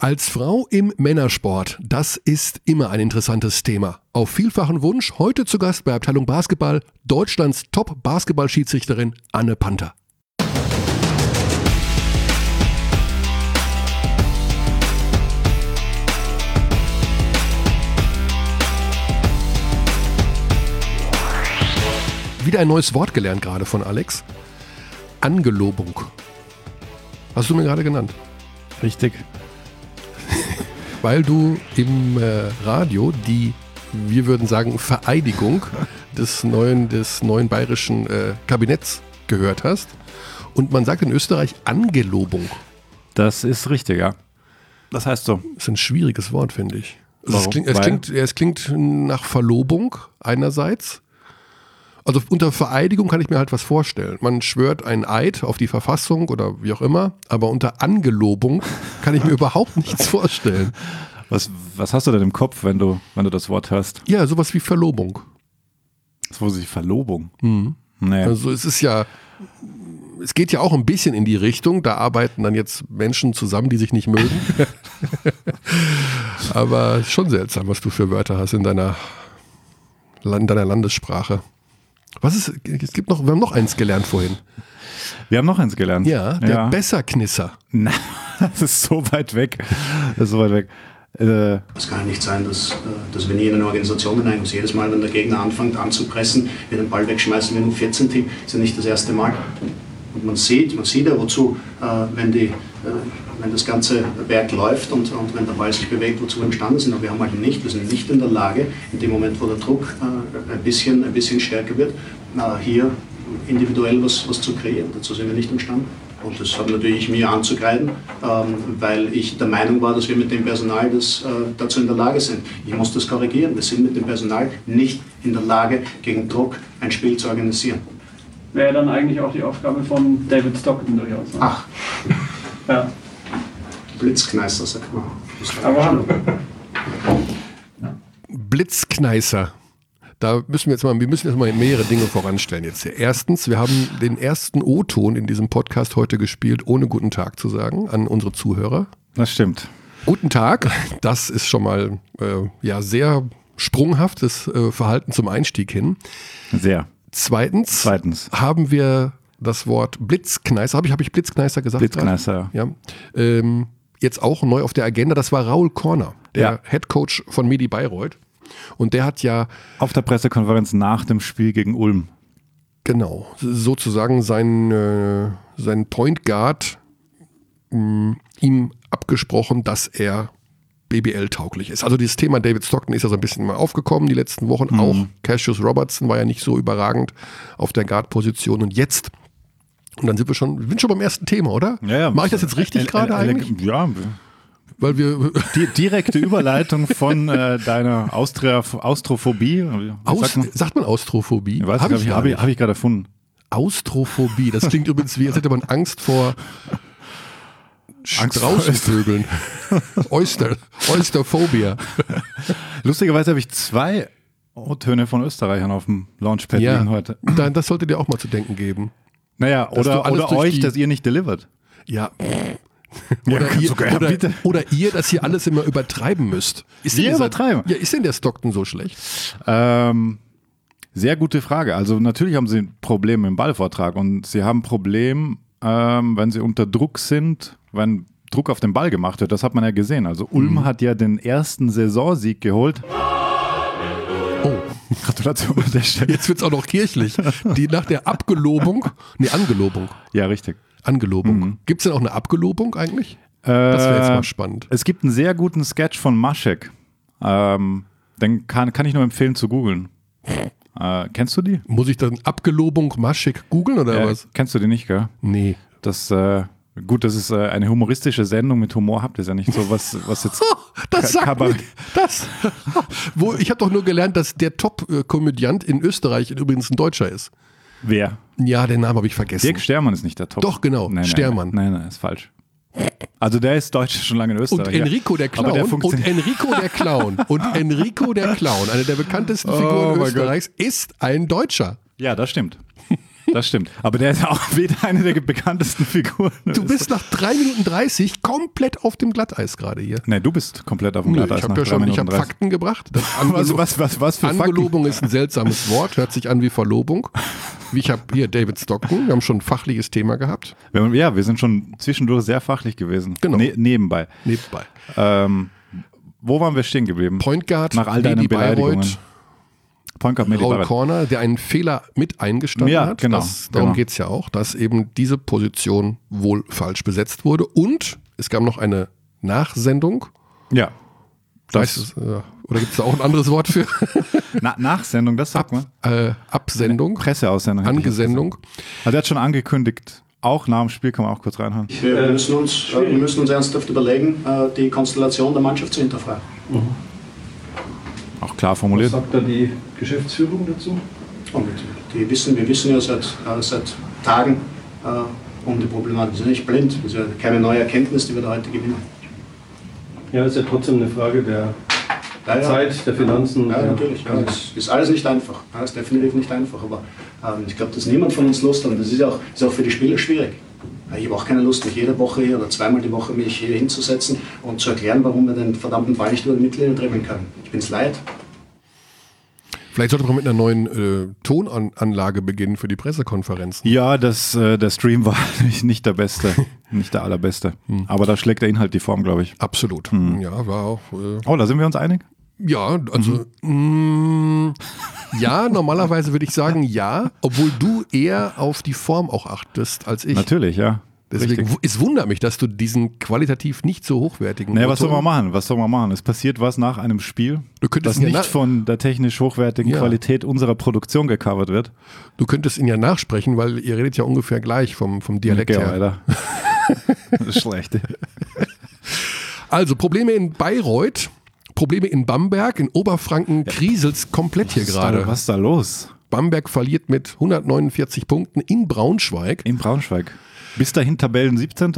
Als Frau im Männersport, das ist immer ein interessantes Thema. Auf vielfachen Wunsch heute zu Gast bei Abteilung Basketball Deutschlands Top-Basketball-Schiedsrichterin Anne Panther. Wieder ein neues Wort gelernt gerade von Alex. Angelobung. Hast du mir gerade genannt? Richtig. Weil du im Radio die, wir würden sagen, Vereidigung des neuen bayerischen Kabinetts gehört hast. Und man sagt in Österreich Angelobung. Das ist richtig, ja. Das heißt so. Das ist ein schwieriges Wort, finde ich. Also es klingt nach Verlobung einerseits. Also unter Vereidigung kann ich mir halt was vorstellen. Man schwört einen Eid auf die Verfassung oder wie auch immer, aber unter Angelobung kann ich mir überhaupt nichts vorstellen. Was hast du denn im Kopf, wenn du das Wort hörst? Ja, sowas wie Verlobung. Sowas wie Verlobung? Nee. Also es geht ja auch ein bisschen in die Richtung, da arbeiten dann jetzt Menschen zusammen, die sich nicht mögen. Aber es ist schon seltsam, was du für Wörter hast in deiner Landessprache. Wir haben noch eins gelernt vorhin. Wir haben noch eins gelernt. Ja, der Besserknisser. Na, das ist so weit weg. Es kann ja nicht sein, dass wir nie in eine Organisation hinein müssen. Jedes Mal, wenn der Gegner anfängt anzupressen, wir den Ball wegschmeißen, wir ein 14-Team, ist ja nicht das erste Mal. Und man sieht ja, wozu, wenn das ganze Werk läuft und wenn der Ball sich bewegt, wozu wir imstande sind. Aber wir sind nicht in der Lage, in dem Moment, wo der Druck ein bisschen stärker wird, hier individuell was zu kreieren. Dazu sind wir nicht imstande. Und das hat natürlich mir anzugreifen, weil ich der Meinung war, dass wir mit dem Personal dazu in der Lage sind. Ich muss das korrigieren. Wir sind mit dem Personal nicht in der Lage, gegen Druck ein Spiel zu organisieren. Wäre dann eigentlich auch die Aufgabe von David Stockton durchaus. Ne? Ach. Ja. Blitzkneißer, sagt man. Aber hallo. Blitzkneißer. Da müssen wir jetzt mal mehrere Dinge voranstellen jetzt hier. Erstens, wir haben den ersten O-Ton in diesem Podcast heute gespielt, ohne Guten Tag zu sagen, an unsere Zuhörer. Das stimmt. Guten Tag, das ist schon mal sehr sprunghaftes Verhalten zum Einstieg hin. Sehr. Zweitens haben wir das Wort Blitzkneißer. Habe ich Blitzkneißer gesagt? Blitzkneißer, ja. Jetzt auch neu auf der Agenda, das war Raul Korner, der Headcoach von Medi Bayreuth. Und der hat ja auf der Pressekonferenz nach dem Spiel gegen Ulm sozusagen sein Point Guard ihm abgesprochen, dass er BBL-tauglich ist. Also dieses Thema David Stockton ist ja so ein bisschen mal aufgekommen die letzten Wochen. Auch Cassius Robertson war ja nicht so überragend auf der Guard-Position. Und jetzt, und dann sind wir schon beim ersten Thema, oder? Ja. Mache ich das jetzt richtig gerade eigentlich? Ja. Weil wir die direkte Überleitung von deiner Austrophobie. Sagt man Austrophobie? Habe ich gerade erfunden. Austrophobie, das klingt übrigens wie, als hätte man Angst vor Straußenvögeln. Oysterphobia. Lustigerweise habe ich 2 O-Töne von Österreichern auf dem Launchpad liegen heute. Das sollte dir auch mal zu denken geben. Naja, oder euch, dass ihr nicht delivert. Ja. Oder ihr, dass ihr alles immer übertreiben müsst. Übertreiben? Ja, ist denn der Stockton so schlecht? Sehr gute Frage. Also natürlich haben sie ein Problem im Ballvortrag und sie haben ein Problem, wenn sie unter Druck sind, wenn Druck auf den Ball gemacht wird. Das hat man ja gesehen. Also Ulm hat ja den ersten Saisonsieg geholt. Oh. Gratulation an der Stelle. Jetzt wird es auch noch kirchlich. Die nach der Angelobung. Ja, richtig. Angelobung. Gibt es denn auch eine Abgelobung eigentlich? Das wäre jetzt mal spannend. Es gibt einen sehr guten Sketch von Maschek. Den kann ich nur empfehlen zu googeln. Kennst du die? Muss ich dann Abgelobung Maschek googeln oder was? Kennst du die nicht, gell? Nee. Das ist eine humoristische Sendung. Mit Humor habt ihr ja nicht so, was jetzt ich habe doch nur gelernt, dass der Top-Komödiant in Österreich übrigens ein Deutscher ist. Wer? Ja, den Namen habe ich vergessen. Dirk Stermann ist nicht der Top. Doch, genau. Stermann. Nein, ist falsch. Also der ist Deutsch schon lange in Österreich. Und Enrico der Clown. Enrico der Clown, eine der bekanntesten Figuren Österreichs, ist ein Deutscher. Ja, das stimmt. Das stimmt. Aber der ist auch wieder eine der bekanntesten Figuren. Du bist nach 3 Minuten 30 komplett auf dem Glatteis gerade hier. Nee, du bist komplett auf dem Glatteis. Ich habe Fakten gebracht. Was für Angelobung ist ein seltsames Wort, hört sich an wie Verlobung. Ich habe hier David Stockton, wir haben schon ein fachliches Thema gehabt. Wir sind schon zwischendurch sehr fachlich gewesen. Genau. Nebenbei. Wo waren wir stehen geblieben? Point Guard, nach all deinen Beleidigungen. Point Guard, Raul Corner, der einen Fehler mit eingestanden hat. Genau, darum geht es ja auch, dass eben diese Position wohl falsch besetzt wurde. Und es gab noch eine Nachsendung. Ja. Oder gibt es da auch ein anderes Wort für? Nachsendung, das sagt man. Absendung. Presseaussendung. Angesendung. Also er hat schon angekündigt, auch nach dem Spiel, kann man auch kurz reinhören. Wir müssen uns ernsthaft überlegen, die Konstellation der Mannschaft zu hinterfragen. Auch klar formuliert. Was sagt da die Geschäftsführung dazu? Und wir wissen ja seit Tagen um die Problematik. Wir sind nicht blind, das ist ja keine neue Erkenntnis, die wir da heute gewinnen. Ja, ist ja trotzdem eine Frage der Zeit, der Finanzen. Ja, natürlich. Ja, das ist alles nicht einfach. Das ist definitiv nicht einfach. Aber ich glaube, dass niemand von uns Lust hat. Und das ist auch für die Spieler schwierig. Ich habe auch keine Lust, mich jede Woche hier oder zweimal die Woche mich hier hinzusetzen und zu erklären, warum wir den verdammten Ball nicht über die Mittellinie dribbeln können. Ich bin es leid. Vielleicht sollte man mit einer neuen Tonanlage beginnen für die Pressekonferenzen. Ja, der Stream war nicht der beste, nicht der allerbeste. Aber da schlägt der Inhalt die Form, glaube ich. Absolut. Ja, war auch. Da sind wir uns einig? Ja, also ja, normalerweise würde ich sagen ja, obwohl du eher auf die Form auch achtest als ich. Natürlich, ja. Deswegen, es wundert mich, dass du diesen qualitativ nicht so hochwertigen... Was soll man machen? Es passiert was nach einem Spiel, das nicht von der technisch hochwertigen Qualität unserer Produktion gecovert wird. Du könntest ihn ja nachsprechen, weil ihr redet ja ungefähr gleich vom Dialekt her. Alter. Das ist schlecht. Also Probleme in Bayreuth, Probleme in Bamberg, in Oberfranken kriselt's komplett hier gerade. Was ist da los? Bamberg verliert mit 149 Punkten in Braunschweig. Bis dahin Tabellen 17.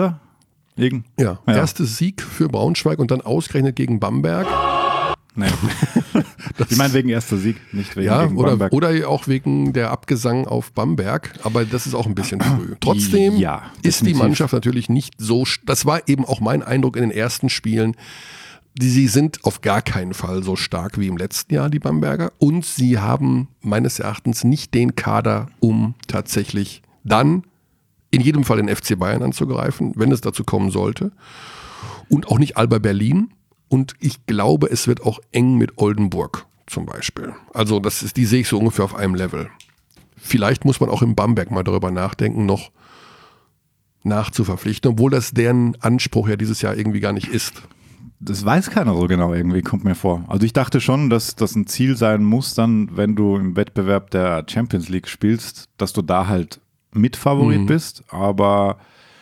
Ja, erstes Sieg für Braunschweig und dann ausgerechnet gegen Bamberg. Nee. Ich meine wegen erster Sieg, nicht wegen gegen Bamberg. Oder auch wegen der Abgesang auf Bamberg, aber das ist auch ein bisschen früh. Trotzdem ist die Mannschaft natürlich nicht so, das war eben auch mein Eindruck in den ersten Spielen, sie sind auf gar keinen Fall so stark wie im letzten Jahr, die Bamberger, und sie haben meines Erachtens nicht den Kader, um tatsächlich dann in jedem Fall den FC Bayern anzugreifen, wenn es dazu kommen sollte. Und auch nicht Alba Berlin. Und ich glaube, es wird auch eng mit Oldenburg zum Beispiel. Also die sehe ich so ungefähr auf einem Level. Vielleicht muss man auch in Bamberg mal darüber nachdenken, noch nachzuverpflichten, obwohl das deren Anspruch ja dieses Jahr irgendwie gar nicht ist. Das weiß keiner so genau irgendwie, kommt mir vor. Also ich dachte schon, dass das ein Ziel sein muss, dann, wenn du im Wettbewerb der Champions League spielst, dass du da halt Mitfavorit bist, aber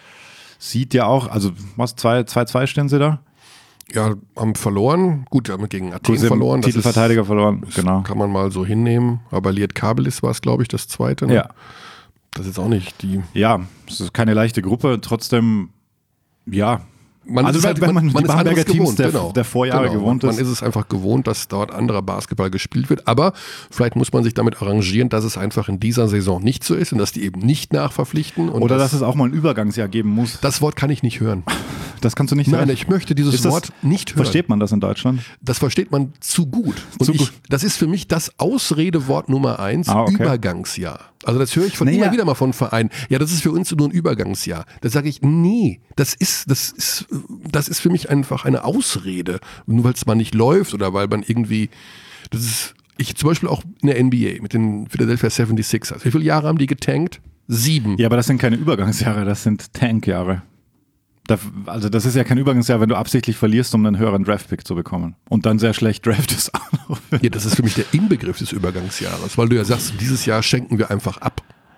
sieht ja auch, also was, 2-2 stehen sie da? Ja, haben verloren, gut, haben gegen Athen verloren. Titelverteidiger verloren, genau. Kann man mal so hinnehmen, aber Liet Kabelis war es, glaube ich, das zweite. Ne? Ja. Das ist jetzt auch nicht die... Ja, es ist keine leichte Gruppe, trotzdem, ja... Man also wenn man die Bamberger Teams der Vorjahre gewohnt ist. Man ist es einfach gewohnt, dass dort anderer Basketball gespielt wird. Aber vielleicht muss man sich damit arrangieren, dass es einfach in dieser Saison nicht so ist und dass die eben nicht nachverpflichten. Und oder dass es auch mal ein Übergangsjahr geben muss. Das Wort kann ich nicht hören. Das kannst du nicht sagen? Nein, ich möchte dieses Wort nicht hören. Versteht man das in Deutschland? Das versteht man zu gut. Und das ist für mich das Ausredewort Nummer 1, Übergangsjahr. Also das höre ich immer wieder mal von Vereinen. Ja, das ist für uns nur ein Übergangsjahr. Da sage ich, nee, das ist für mich einfach eine Ausrede. Nur weil es mal nicht läuft oder weil man irgendwie, ich zum Beispiel auch in der NBA mit den Philadelphia 76ers. Wie viele Jahre haben die getankt? 7. Ja, aber das sind keine Übergangsjahre, das sind Tankjahre. Also das ist ja kein Übergangsjahr, wenn du absichtlich verlierst, um einen höheren Draftpick zu bekommen. Und dann sehr schlecht draftest. Ja, das ist für mich der Inbegriff des Übergangsjahres, weil du ja sagst, dieses Jahr schenken wir einfach ab.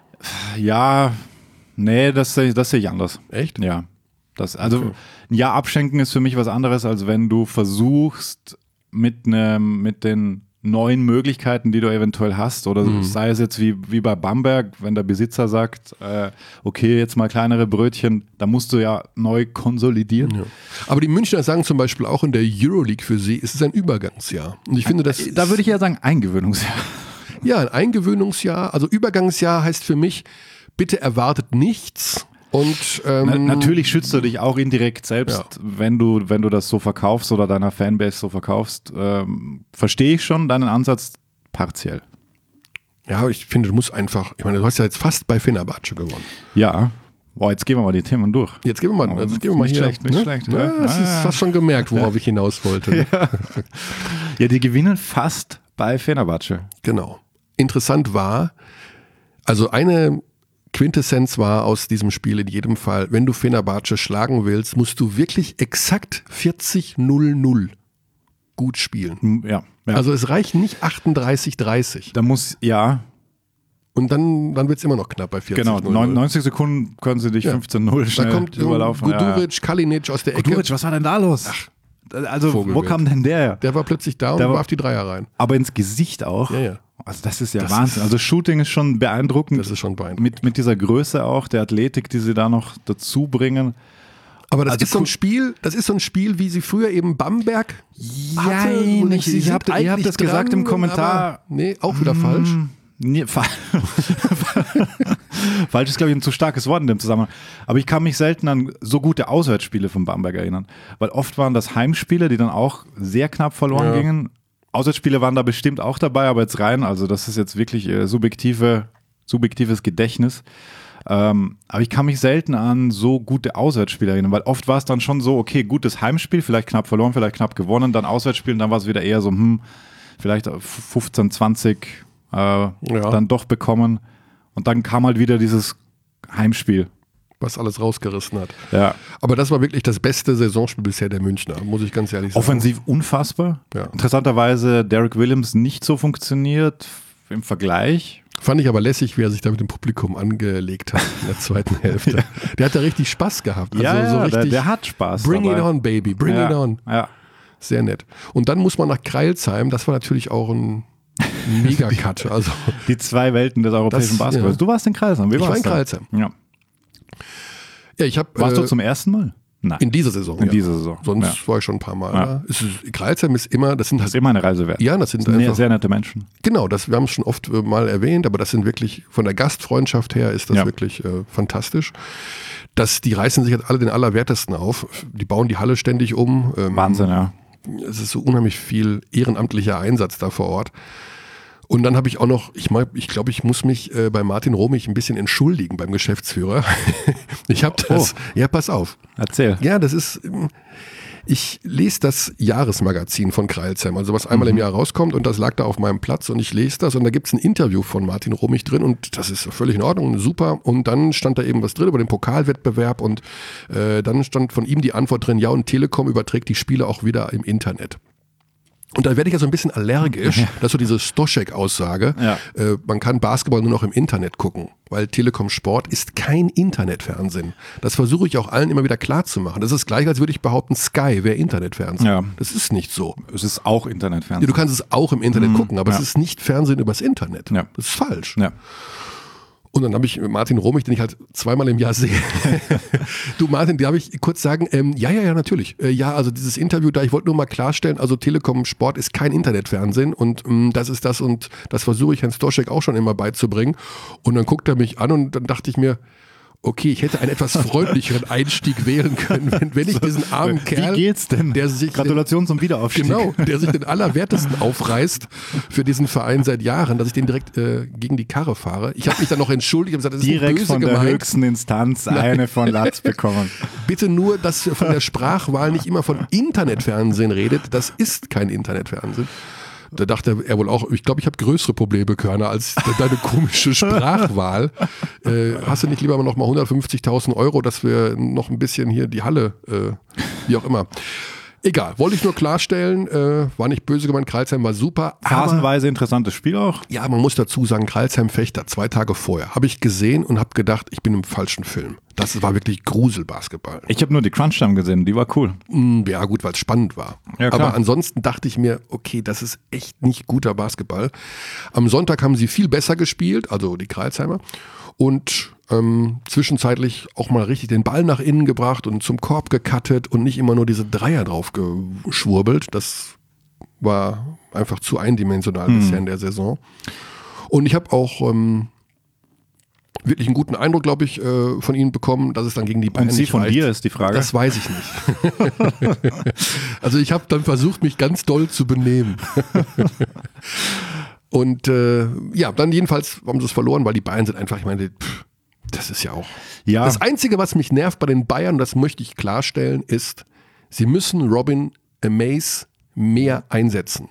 Ja, nee, das sehe ich anders. Echt? Ja. Ein Jahr abschenken ist für mich was anderes, als wenn du versuchst, mit den neuen Möglichkeiten, die du eventuell hast, oder sei es jetzt wie bei Bamberg, wenn der Besitzer sagt, okay, jetzt mal kleinere Brötchen, da musst du ja neu konsolidieren. Ja. Aber die Münchner sagen zum Beispiel auch in der Euroleague für sie, ist es ein Übergangsjahr. Und ich finde, da würde ich ja sagen, Eingewöhnungsjahr. Ja, ein Eingewöhnungsjahr, also Übergangsjahr heißt für mich, bitte erwartet nichts. Und natürlich schützt du dich auch indirekt selbst, wenn du das so verkaufst oder deiner Fanbase so verkaufst. Verstehe ich schon deinen Ansatz partiell. Ja, ich finde, du musst einfach, ich meine, du hast ja jetzt fast bei Fenerbahce gewonnen. Ja. Boah, jetzt gehen wir mal die Themen durch. Jetzt gehen wir mal, nicht hier. Schlecht, nicht schlecht. Ja, das ist fast schon gemerkt, worauf ich hinaus wollte. Ja, die gewinnen fast bei Fenerbahce. Genau. Interessant war, also eine Quintessenz war aus diesem Spiel in jedem Fall, wenn du Fenerbahce schlagen willst, musst du wirklich exakt 40-0-0 gut spielen. Ja. Also es reicht nicht 38-30. Da muss, Und dann wird es immer noch knapp bei 40. Genau, 90 Sekunden können sie dich 15-0 schnell da kommt überlaufen. Guduric, Kalinic aus der Ecke. Guduric, was war denn da los? Also, Vogelwild. wo kam denn der her? Der war plötzlich da und warf die Dreier rein. Aber ins Gesicht auch. Ja. Also das ist ja Wahnsinn. Also Shooting ist schon beeindruckend. Das ist schon beeindruckend. Mit dieser Größe auch, der Athletik, die sie da noch dazu bringen. Aber das ist so ein Spiel, wie sie früher eben Bamberg hatte. Ihr habt das gesagt im Kommentar. Nee, auch wieder falsch. Nee, falsch ist, glaube ich, ein zu starkes Wort in dem Zusammenhang. Aber ich kann mich selten an so gute Auswärtsspiele von Bamberg erinnern. Weil oft waren das Heimspiele, die dann auch sehr knapp verloren gingen. Auswärtsspiele waren da bestimmt auch dabei, aber jetzt rein, also das ist jetzt wirklich subjektives Gedächtnis. Aber ich kann mich selten an so gute Auswärtsspiele erinnern, weil oft war es dann schon so, okay, gutes Heimspiel, vielleicht knapp verloren, vielleicht knapp gewonnen, dann Auswärtsspiel und dann war es wieder eher so, vielleicht 15, 20 dann doch bekommen. Und dann kam halt wieder dieses Heimspiel. Was alles rausgerissen hat. Ja. Aber das war wirklich das beste Saisonspiel bisher der Münchner, muss ich ganz ehrlich sagen. Offensiv unfassbar. Ja. Interessanterweise Derek Williams nicht so funktioniert im Vergleich. Fand ich aber lässig, wie er sich da mit dem Publikum angelegt hat in der zweiten Hälfte. Der hat da richtig Spaß gehabt. Also so richtig, der hat Spaß. Bring it on, baby, bring it on. Ja. Sehr nett. Und dann muss man nach Kreilsheim, das war natürlich auch ein Mega-Cut. Also, die zwei Welten des europäischen Basketballs. Du warst in Kreilsheim. Ich war in Kreilsheim. Ja. Warst du zum ersten Mal? Nein. In dieser Saison. In dieser Saison. Sonst war ich schon ein paar Mal da. Kreilsheim ist immer, das ist immer eine Reise wert. Ja, das sind einfach, sehr nette Menschen. Genau, wir haben es schon oft mal erwähnt, aber das sind wirklich, von der Gastfreundschaft her ist das wirklich fantastisch. Die reißen sich halt alle den Allerwertesten auf. Die bauen die Halle ständig um. Wahnsinn, ja. Es ist so unheimlich viel ehrenamtlicher Einsatz da vor Ort. Und dann habe ich auch noch, ich glaube, ich muss mich bei Martin Romig ein bisschen entschuldigen beim Geschäftsführer. Ich habe das, ja, pass auf. Erzähl. Ja, ich lese das Jahresmagazin von Kreilsheim, also was einmal im Jahr rauskommt und das lag da auf meinem Platz und ich lese das und da gibt es ein Interview von Martin Romig drin und das ist völlig in Ordnung, super. Und dann stand da eben was drin über den Pokalwettbewerb und dann stand von ihm die Antwort drin, ja, und Telekom überträgt die Spiele auch wieder im Internet. Und da werde ich ja so ein bisschen allergisch, dass so diese Stoschek-Aussage, man kann Basketball nur noch im Internet gucken, weil Telekom Sport ist kein Internetfernsehen. Das versuche ich auch allen immer wieder klar zu machen. Das ist gleich, als würde ich behaupten, Sky wäre Internetfernsehen. Ja. Das ist nicht so. Es ist auch Internetfernsehen. Ja, du kannst es auch im Internet gucken, aber es ist nicht Fernsehen übers Internet. Ja. Das ist falsch. Ja. Und dann habe ich Martin Romig, den ich halt zweimal im Jahr sehe. Du Martin, darf ich kurz sagen, ja, natürlich. Ja, also dieses Interview da, ich wollte nur mal klarstellen, also Telekom Sport ist kein Internetfernsehen und das ist das und das versuche ich Herrn Stoschek auch schon immer beizubringen. Und dann guckt er mich an und dann dachte ich mir, okay, ich hätte einen etwas freundlicheren Einstieg wählen können, wenn ich diesen armen Kerl, wie geht's denn? Der sich Gratulation zum Wiederaufstieg. Genau, der sich den Allerwertesten aufreißt für diesen Verein seit Jahren, dass ich den direkt gegen die Karre fahre. Ich habe mich dann noch entschuldigt und gesagt, das ist direkt böse von der gemeint. Höchsten Instanz eine von Latz bekommen. Bitte nur, dass ihr von der Sprachwahl nicht immer von Internetfernsehen redet. Das ist kein Internetfernsehen. Da dachte er wohl auch, ich glaube, ich habe größere Probleme, Körner, als deine komische Sprachwahl. Hast du nicht lieber noch mal 150.000 €, dass wir noch ein bisschen hier die Halle, wie auch immer. Egal, wollte ich nur klarstellen, war nicht böse gemeint, Kreilsheim war super. Phasenweise interessantes Spiel auch. Ja, man muss dazu sagen, Kreilsheim-Fechter, 2 Tage vorher, habe ich gesehen und habe gedacht, ich bin im falschen Film. Das war wirklich Gruselbasketball. Ich habe nur die Crunch-Time gesehen, die war cool. Ja gut, weil es spannend war. Ja, klar. Aber ansonsten dachte ich mir, okay, das ist echt nicht guter Basketball. Am Sonntag haben sie viel besser gespielt, also die Kreilsheimer. Und zwischenzeitlich auch mal richtig den Ball nach innen gebracht und zum Korb gecuttet und nicht immer nur diese Dreier drauf geschwurbelt. Das war einfach zu eindimensional bisher in der Saison. Und ich habe auch wirklich einen guten Eindruck, glaube ich, von ihnen bekommen, dass es dann gegen die Bayern Und sie nicht von reicht. dir ist die Frage. Das weiß ich nicht. Also ich habe dann versucht, mich ganz doll zu benehmen. Und dann jedenfalls haben sie es verloren, weil die Bayern sind einfach, ich meine, das ist ja auch. Ja. Das Einzige, was mich nervt bei den Bayern, das möchte ich klarstellen, ist, sie müssen Robin Amaze mehr einsetzen.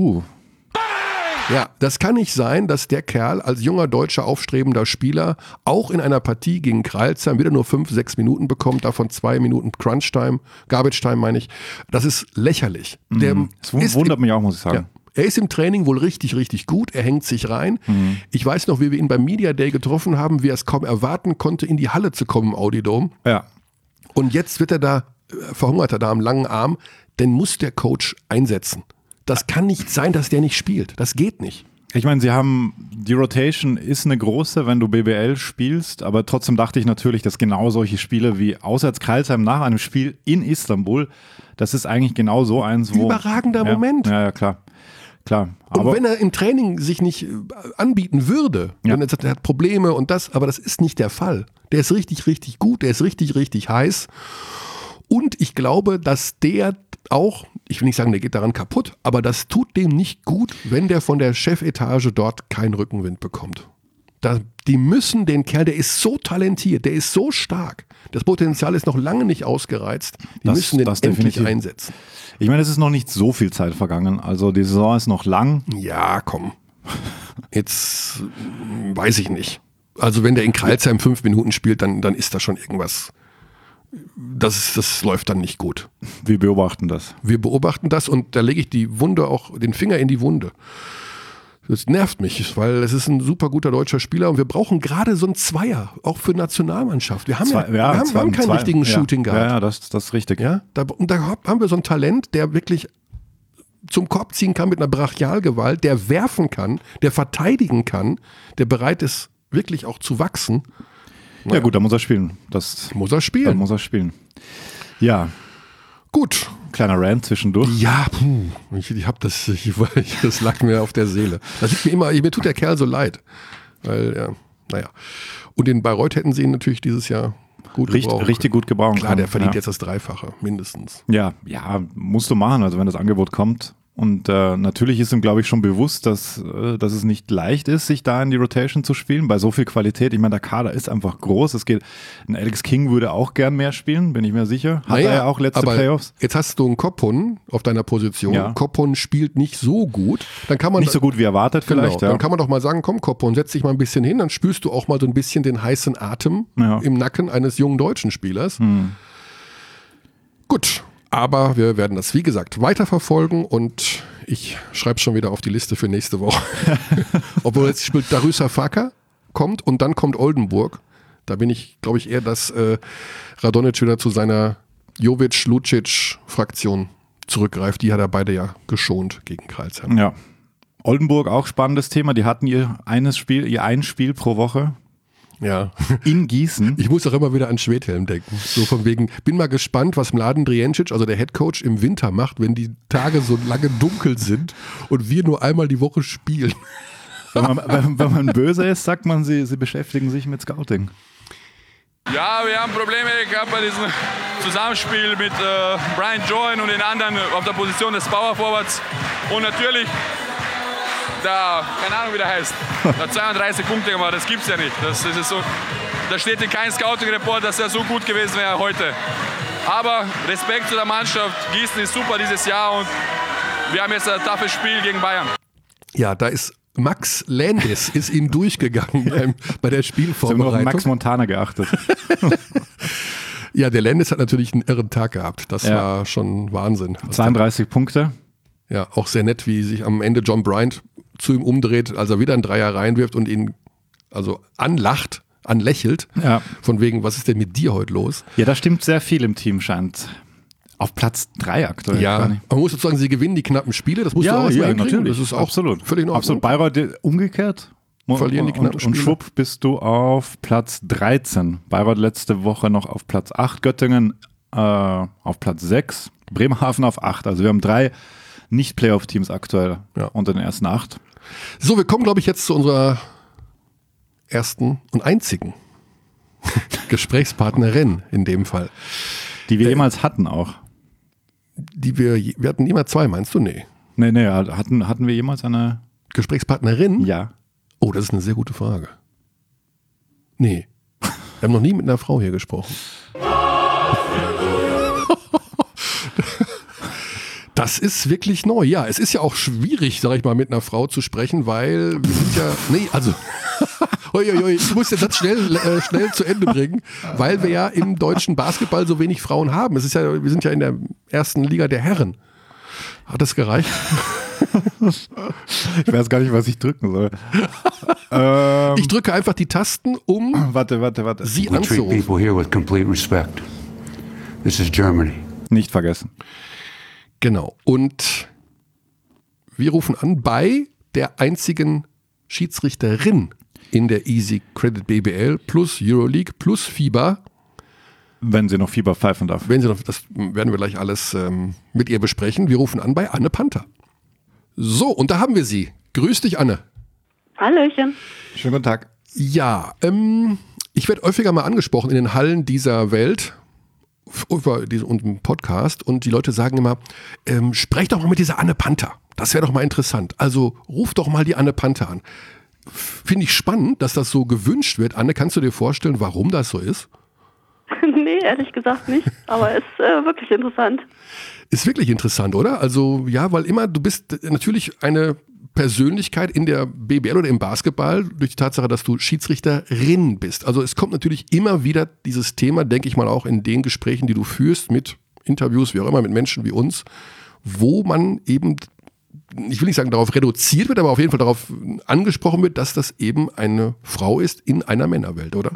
Ja, das kann nicht sein, dass der Kerl als junger deutscher aufstrebender Spieler auch in einer Partie gegen Crailsheim wieder nur 5-6 Minuten bekommt, davon 2 Minuten Crunch-Time, Garbage-Time meine ich. Das ist lächerlich. Das wundert mich auch, muss ich sagen. Ja, er ist im Training wohl richtig, richtig gut. Er hängt sich rein. Ich weiß noch, wie wir ihn beim Media Day getroffen haben, wie er es kaum erwarten konnte, in die Halle zu kommen im Audi-Dome. Ja. Und jetzt verhungert er da am langen Arm. Den muss der Coach einsetzen. Das kann nicht sein, dass der nicht spielt. Das geht nicht. Ich meine, die Rotation ist eine große, wenn du BBL spielst, aber trotzdem dachte ich natürlich, dass genau solche Spiele wie auswärts Crailsheim nach einem Spiel in Istanbul, das ist eigentlich genau so eins, wo... Überragender Moment. Ja, klar. Aber und wenn er im Training sich nicht anbieten würde, wenn er sagt, er hat Probleme und das, aber das ist nicht der Fall. Der ist richtig, richtig gut, der ist richtig, richtig heiß. Und ich glaube, dass der auch, ich will nicht sagen, der geht daran kaputt, aber das tut dem nicht gut, wenn der von der Chefetage dort keinen Rückenwind bekommt. Die müssen den Kerl, der ist so talentiert, der ist so stark, das Potenzial ist noch lange nicht ausgereizt, die müssen den endlich definitiv einsetzen. Ich meine, es ist noch nicht so viel Zeit vergangen, also die Saison ist noch lang. Ja, komm. Jetzt weiß ich nicht. Also wenn der in Crailsheim 5 Minuten spielt, dann ist da schon irgendwas. Das läuft dann nicht gut. Wir beobachten das. Wir beobachten das und da lege ich den Finger in die Wunde. Das nervt mich, weil es ist ein super guter deutscher Spieler und wir brauchen gerade so einen Zweier, auch für Nationalmannschaft. Wir haben keinen richtigen Shooting gehabt. Ja, das ist richtig. Ja, da haben wir so ein Talent, der wirklich zum Korb ziehen kann mit einer Brachialgewalt, der werfen kann, der verteidigen kann, der bereit ist, wirklich auch zu wachsen. Ja gut, da muss er spielen. Muss er spielen. Ja. Gut. Kleiner Rant zwischendurch. Ja, das lag mir auf der Seele. Mir tut der Kerl so leid. Weil, Und in Bayreuth hätten sie ihn natürlich dieses Jahr gut gebraucht. Richtig gut gebrauchen. Klar, der verdient jetzt das Dreifache, mindestens. Ja, musst du machen, also wenn das Angebot kommt. Und natürlich ist ihm, glaube ich, schon bewusst, dass es nicht leicht ist, sich da in die Rotation zu spielen, bei so viel Qualität. Ich meine, der Kader ist einfach groß. Ein Alex King würde auch gern mehr spielen, bin ich mir sicher. Hat er ja auch letzte Playoffs. Jetzt hast du einen Koppon auf deiner Position. Ja. Koppon spielt nicht so gut. Dann kann man nicht so gut wie erwartet vielleicht. Dann kann man doch mal sagen, komm Koppon, setz dich mal ein bisschen hin, dann spürst du auch mal so ein bisschen den heißen Atem im Nacken eines jungen deutschen Spielers. Gut. Aber wir werden das, wie gesagt, weiterverfolgen und ich schreibe schon wieder auf die Liste für nächste Woche. Obwohl jetzt spielt Darüsafaka kommt und dann kommt Oldenburg. Da bin ich, glaube ich, eher, dass Radonjic wieder zu seiner Jovic-Lucic-Fraktion zurückgreift. Die hat er beide ja geschont gegen Crailsheim. Ja. Oldenburg auch spannendes Thema. Die hatten ihr ein Spiel pro Woche. Ja. In Gießen. Ich muss auch immer wieder an Schwedhelm denken. So von wegen, bin mal gespannt, was Mladen Drijancic, also der Headcoach, im Winter macht, wenn die Tage so lange dunkel sind und wir nur einmal die Woche spielen. Wenn man böse ist, sagt man, sie beschäftigen sich mit Scouting. Ja, wir haben Probleme gehabt bei diesem Zusammenspiel mit Brian Join und den anderen auf der Position des Power Forwards. Und natürlich keine Ahnung wie der heißt, der 32 Punkte gemacht, das gibt's ja nicht. Das ist so, da steht in keinem Scouting-Report, dass er so gut gewesen wäre heute. Aber Respekt zu der Mannschaft, Gießen ist super dieses Jahr und wir haben jetzt ein toughes Spiel gegen Bayern. Ja, da ist Max Landis ist ihm durchgegangen bei der Spielvorbereitung. Ich habe auf Max Montana geachtet. Ja, der Landis hat natürlich einen irren Tag gehabt. Das war schon Wahnsinn. 32 Punkte. Ja, auch sehr nett, wie sich am Ende John Bryant zu ihm umdreht, als er wieder einen Dreier reinwirft und ihn also anlächelt. Ja. Von wegen, was ist denn mit dir heute los? Ja, da stimmt sehr viel im Team, scheint. Auf Platz 3 aktuell. Ja, man muss sozusagen, sie gewinnen die knappen Spiele, das musst du auch erstmal hinkriegen. Natürlich. Das ist auch absolut. Völlig in Ordnung. Absolut. Bayreuth umgekehrt. Verlieren die knappen Spiele. Und schwupp bist du auf Platz 13. Bayreuth letzte Woche noch auf Platz 8, Göttingen auf Platz 6, Bremerhaven auf 8. Also wir haben 3 Nicht-Playoff-Teams aktuell unter den ersten 8. So, wir kommen, glaube ich, jetzt zu unserer ersten und einzigen Gesprächspartnerin in dem Fall. Die wir jemals hatten auch. Wir hatten immer zwei, meinst du? Nee. Nee, hatten wir jemals eine Gesprächspartnerin? Ja. Oh, das ist eine sehr gute Frage. Nee. Wir haben noch nie mit einer Frau hier gesprochen. Das ist wirklich neu. Ja, es ist ja auch schwierig, sag ich mal, mit einer Frau zu sprechen, weil wir sind ja, ich muss den Satz schnell zu Ende bringen, weil wir ja im deutschen Basketball so wenig Frauen haben. Wir sind ja in der ersten Liga der Herren. Hat das gereicht? Ich weiß gar nicht, was ich drücken soll. Ich drücke einfach die Tasten, um Warte. sie We treat anzurufen. people here with complete respect. This is Germany. Nicht vergessen. Genau. Und wir rufen an bei der einzigen Schiedsrichterin in der Easy Credit BBL plus Euroleague plus FIBA. Wenn sie noch Fieber pfeifen darf. Das werden wir gleich alles mit ihr besprechen. Wir rufen an bei Anne Panther. So, und da haben wir sie. Grüß dich, Anne. Hallöchen. Schönen guten Tag. Ja, ich werde häufiger mal angesprochen in den Hallen dieser Welt über unseren Podcast und die Leute sagen immer, sprech doch mal mit dieser Anne Panther. Das wäre doch mal interessant. Also ruf doch mal die Anne Panther an. Finde ich spannend, dass das so gewünscht wird. Anne, kannst du dir vorstellen, warum das so ist? Nee, ehrlich gesagt nicht, aber ist wirklich interessant. Ist wirklich interessant, oder? Also ja, weil immer, du bist natürlich eine Persönlichkeit in der BBL oder im Basketball durch die Tatsache, dass du Schiedsrichterin bist. Also es kommt natürlich immer wieder dieses Thema, denke ich mal auch in den Gesprächen, die du führst mit Interviews, wie auch immer, mit Menschen wie uns, wo man eben, ich will nicht sagen darauf reduziert wird, aber auf jeden Fall darauf angesprochen wird, dass das eben eine Frau ist in einer Männerwelt, oder?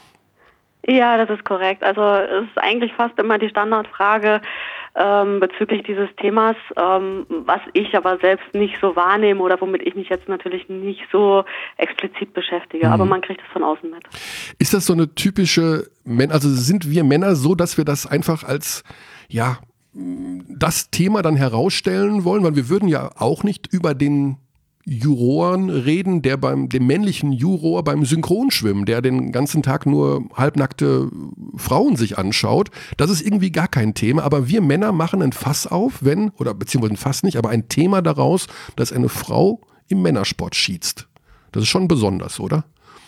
Ja, das ist korrekt. Also es ist eigentlich fast immer die Standardfrage bezüglich dieses Themas, was ich aber selbst nicht so wahrnehme oder womit ich mich jetzt natürlich nicht so explizit beschäftige. Aber man kriegt es von außen mit. Ist das so eine typische, also sind wir Männer so, dass wir das einfach als, ja, das Thema dann herausstellen wollen? Weil wir würden ja auch nicht über den Juroren reden, dem männlichen Juror beim Synchronschwimmen, der den ganzen Tag nur halbnackte Frauen sich anschaut. Das ist irgendwie gar kein Thema, aber wir Männer machen ein Fass auf, beziehungsweise ein Fass nicht, aber ein Thema daraus, dass eine Frau im Männersport schießt. Das ist schon besonders, oder?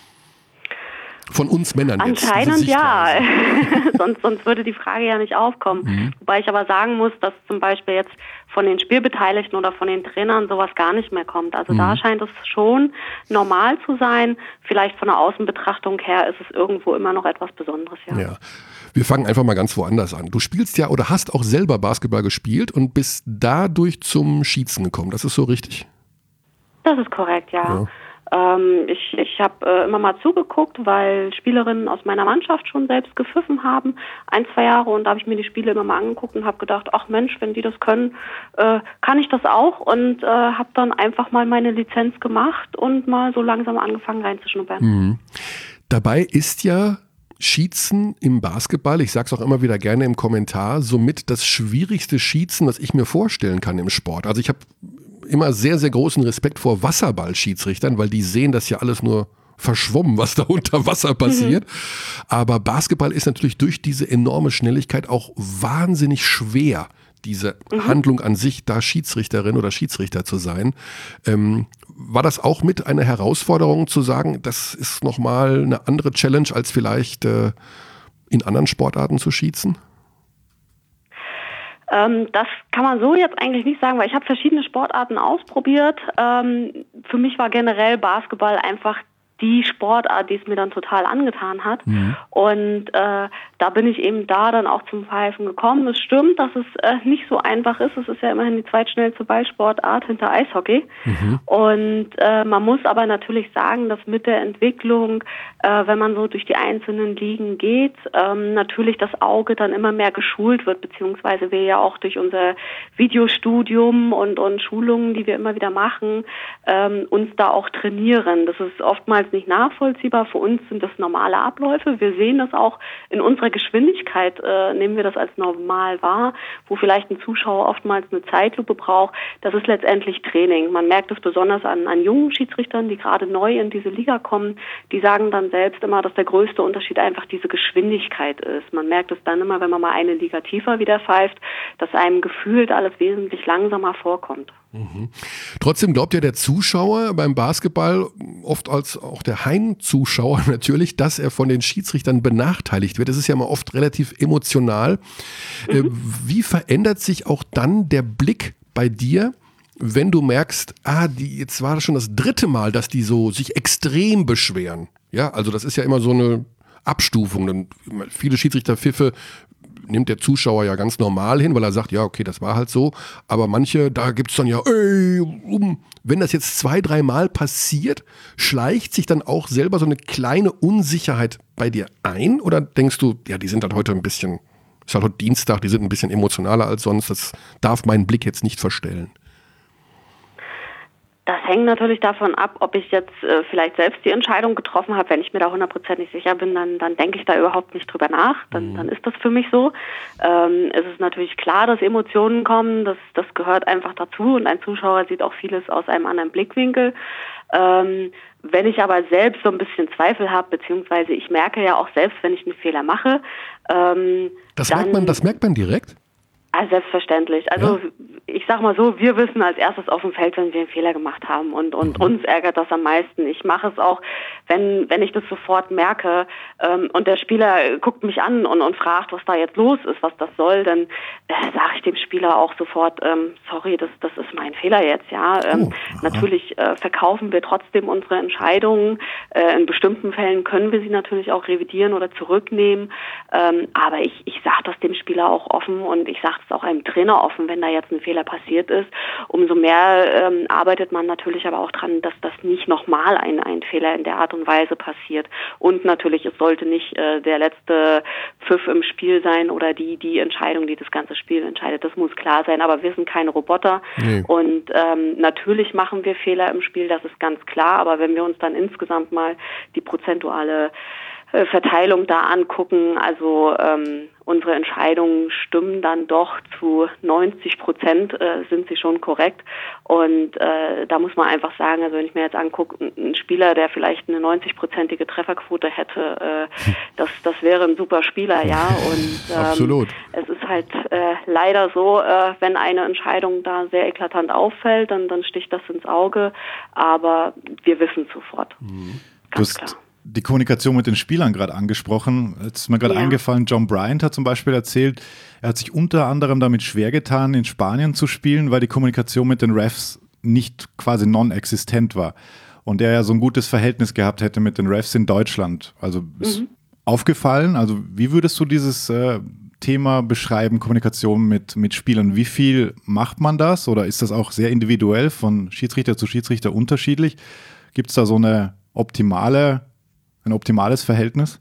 Von uns Männern jetzt. Anscheinend ja, sonst würde die Frage ja nicht aufkommen. Wobei ich aber sagen muss, dass zum Beispiel jetzt von den Spielbeteiligten oder von den Trainern sowas gar nicht mehr kommt. Also da scheint es schon normal zu sein. Vielleicht von der Außenbetrachtung her ist es irgendwo immer noch etwas Besonderes. Ja. Wir fangen einfach mal ganz woanders an. Du spielst ja oder hast auch selber Basketball gespielt und bist dadurch zum Schießen gekommen. Das ist so richtig? Das ist korrekt, ja. Ich habe immer mal zugeguckt, weil Spielerinnen aus meiner Mannschaft schon selbst gepfiffen haben, 1-2 Jahre, und da habe ich mir die Spiele immer mal angeguckt und habe gedacht, ach Mensch, wenn die das können, kann ich das auch, und habe dann einfach mal meine Lizenz gemacht und mal so langsam angefangen reinzuschnuppern. Dabei ist ja Schießen im Basketball, ich sage es auch immer wieder gerne im Kommentar, somit das schwierigste Schießen, was ich mir vorstellen kann im Sport. Also ich habe immer sehr, sehr großen Respekt vor Wasserball-Schiedsrichtern, weil die sehen das ja alles nur verschwommen, was da unter Wasser passiert. Aber Basketball ist natürlich durch diese enorme Schnelligkeit auch wahnsinnig schwer, diese Handlung an sich, da Schiedsrichterin oder Schiedsrichter zu sein. War das auch mit einer Herausforderung zu sagen, das ist nochmal eine andere Challenge als vielleicht in anderen Sportarten zu schießen? Das kann man so jetzt eigentlich nicht sagen, weil ich habe verschiedene Sportarten ausprobiert. Für mich war generell Basketball einfach die Sportart, die es mir dann total angetan hat. Und da bin ich eben dann auch zum Pfeifen gekommen. Es stimmt, dass es nicht so einfach ist. Es ist ja immerhin die zweitschnellste Ballsportart hinter Eishockey. Und man muss aber natürlich sagen, dass mit der Entwicklung, wenn man so durch die einzelnen Ligen geht, natürlich das Auge dann immer mehr geschult wird, beziehungsweise wir ja auch durch unser Videostudium und Schulungen, die wir immer wieder machen, uns da auch trainieren. Das ist oftmals nicht nachvollziehbar. Für uns sind das normale Abläufe. Wir sehen das auch in unserer Geschwindigkeit, nehmen wir das als normal wahr, wo vielleicht ein Zuschauer oftmals eine Zeitlupe braucht. Das ist letztendlich Training. Man merkt es besonders an jungen Schiedsrichtern, die gerade neu in diese Liga kommen. Die sagen dann selbst immer, dass der größte Unterschied einfach diese Geschwindigkeit ist. Man merkt es dann immer, wenn man mal eine Liga tiefer wieder pfeift, dass einem gefühlt alles wesentlich langsamer vorkommt. Mhm. Trotzdem glaubt ja der Zuschauer beim Basketball, oft als auch der Heimzuschauer natürlich, dass er von den Schiedsrichtern benachteiligt wird. Das ist ja mal oft relativ emotional. Wie verändert sich auch dann der Blick bei dir, wenn du merkst, jetzt war das schon das 3. Mal, dass die so sich extrem beschweren? Ja, also das ist ja immer so eine Abstufung. Denn viele Schiedsrichterpfiffe nimmt der Zuschauer ja ganz normal hin, weil er sagt, ja, okay, das war halt so. Aber manche, da gibt es dann ja, wenn das jetzt 2-3 Mal passiert, schleicht sich dann auch selber so eine kleine Unsicherheit bei dir ein? Oder denkst du, ja, die sind halt heute ein bisschen, ist halt heute Dienstag, die sind ein bisschen emotionaler als sonst, das darf meinen Blick jetzt nicht verstellen? Das hängt natürlich davon ab, ob ich jetzt vielleicht selbst die Entscheidung getroffen habe. Wenn ich mir da 100% sicher bin, dann denke ich da überhaupt nicht drüber nach. Dann ist das für mich so. Es ist natürlich klar, dass Emotionen kommen. Das gehört einfach dazu. Und ein Zuschauer sieht auch vieles aus einem anderen Blickwinkel. Wenn ich aber selbst so ein bisschen Zweifel habe, beziehungsweise ich merke ja auch selbst, wenn ich einen Fehler mache. Das merkt man direkt? Also selbstverständlich. Also ich sag mal so, wir wissen als erstes auf dem Feld, wenn wir einen Fehler gemacht haben und uns ärgert das am meisten. Ich mache es auch, wenn ich das sofort merke und der Spieler guckt mich an und fragt, was da jetzt los ist, was das soll, dann sage ich dem Spieler auch sofort, sorry, das ist mein Fehler jetzt, ja. Natürlich verkaufen wir trotzdem unsere Entscheidungen. In bestimmten Fällen können wir sie natürlich auch revidieren oder zurücknehmen. Aber ich sage das dem Spieler auch offen und ich sage es auch einem Trainer offen, wenn da jetzt ein Fehler passiert ist. Umso mehr arbeitet man natürlich aber auch dran, dass das nicht nochmal ein Fehler in der Art und Weise passiert. Und natürlich, es sollte nicht der letzte Pfiff im Spiel sein oder die Entscheidung, die das ganze Spiel entscheidet. Das muss klar sein, aber wir sind keine Roboter. Nee. Und natürlich machen wir Fehler im Spiel, das ist ganz klar. Aber wenn wir uns dann insgesamt mal die prozentuale Verteilung da angucken, also unsere Entscheidungen stimmen dann doch zu 90% sind sie schon korrekt und da muss man einfach sagen, also wenn ich mir jetzt angucke, ein Spieler, der vielleicht eine 90%ige Trefferquote hätte, das wäre ein super Spieler, ja, und absolut. Es ist halt leider so, wenn eine Entscheidung da sehr eklatant auffällt, dann sticht das ins Auge, aber wir wissen sofort, ganz klar. Die Kommunikation mit den Spielern gerade angesprochen. Jetzt ist mir gerade eingefallen, John Bryant hat zum Beispiel erzählt, er hat sich unter anderem damit schwer getan, in Spanien zu spielen, weil die Kommunikation mit den Refs nicht quasi non-existent war. Und er ja so ein gutes Verhältnis gehabt hätte mit den Refs in Deutschland. Also ist aufgefallen, also wie würdest du dieses Thema beschreiben, Kommunikation mit Spielern? Wie viel macht man das? Oder ist das auch sehr individuell von Schiedsrichter zu Schiedsrichter unterschiedlich? Gibt es da so ein optimales Verhältnis?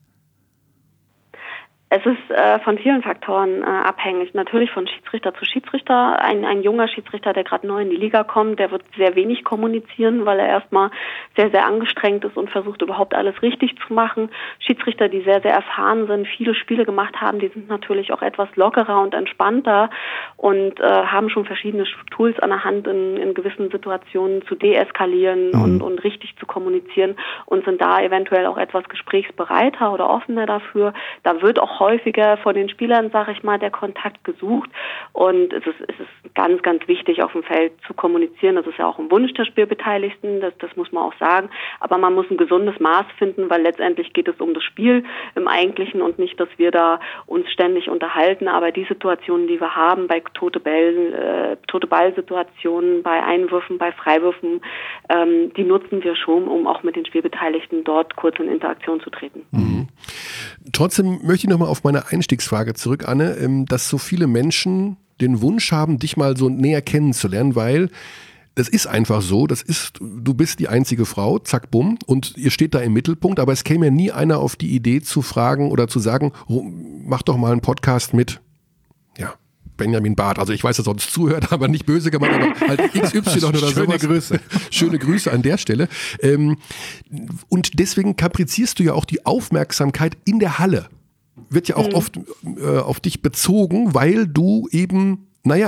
Es ist von vielen Faktoren abhängig. Natürlich von Schiedsrichter zu Schiedsrichter. Ein junger Schiedsrichter, der gerade neu in die Liga kommt, der wird sehr wenig kommunizieren, weil er erstmal sehr, sehr angestrengt ist und versucht überhaupt alles richtig zu machen. Schiedsrichter, die sehr, sehr erfahren sind, viele Spiele gemacht haben, die sind natürlich auch etwas lockerer und entspannter und haben schon verschiedene Tools an der Hand, in gewissen Situationen zu deeskalieren und richtig zu kommunizieren und sind da eventuell auch etwas gesprächsbereiter oder offener dafür. Da wird auch häufiger von den Spielern, sage ich mal, der Kontakt gesucht und es ist ganz, ganz wichtig, auf dem Feld zu kommunizieren. Das ist ja auch ein Wunsch der Spielbeteiligten, das muss man auch sagen, aber man muss ein gesundes Maß finden, weil letztendlich geht es um das Spiel im Eigentlichen und nicht, dass wir da uns ständig unterhalten, aber die Situationen, die wir haben, bei tote Ball-Situationen, bei Einwürfen, bei Freiwürfen, die nutzen wir schon, um auch mit den Spielbeteiligten dort kurz in Interaktion zu treten. Mhm. Trotzdem möchte ich nochmal auf meine Einstiegsfrage zurück, Anne, dass so viele Menschen den Wunsch haben, dich mal so näher kennenzulernen, weil das ist einfach so, du bist die einzige Frau, zack, bumm, und ihr steht da im Mittelpunkt, aber es käme ja nie einer auf die Idee zu fragen oder zu sagen, mach doch mal einen Podcast mit, Benjamin Barth. Also ich weiß, dass er sonst zuhört, aber nicht böse gemeint, aber halt XY oder sowas. Schöne Grüße. Schöne Grüße an der Stelle. Und deswegen kaprizierst du ja auch die Aufmerksamkeit in der Halle. Wird ja auch oft auf dich bezogen, weil du eben,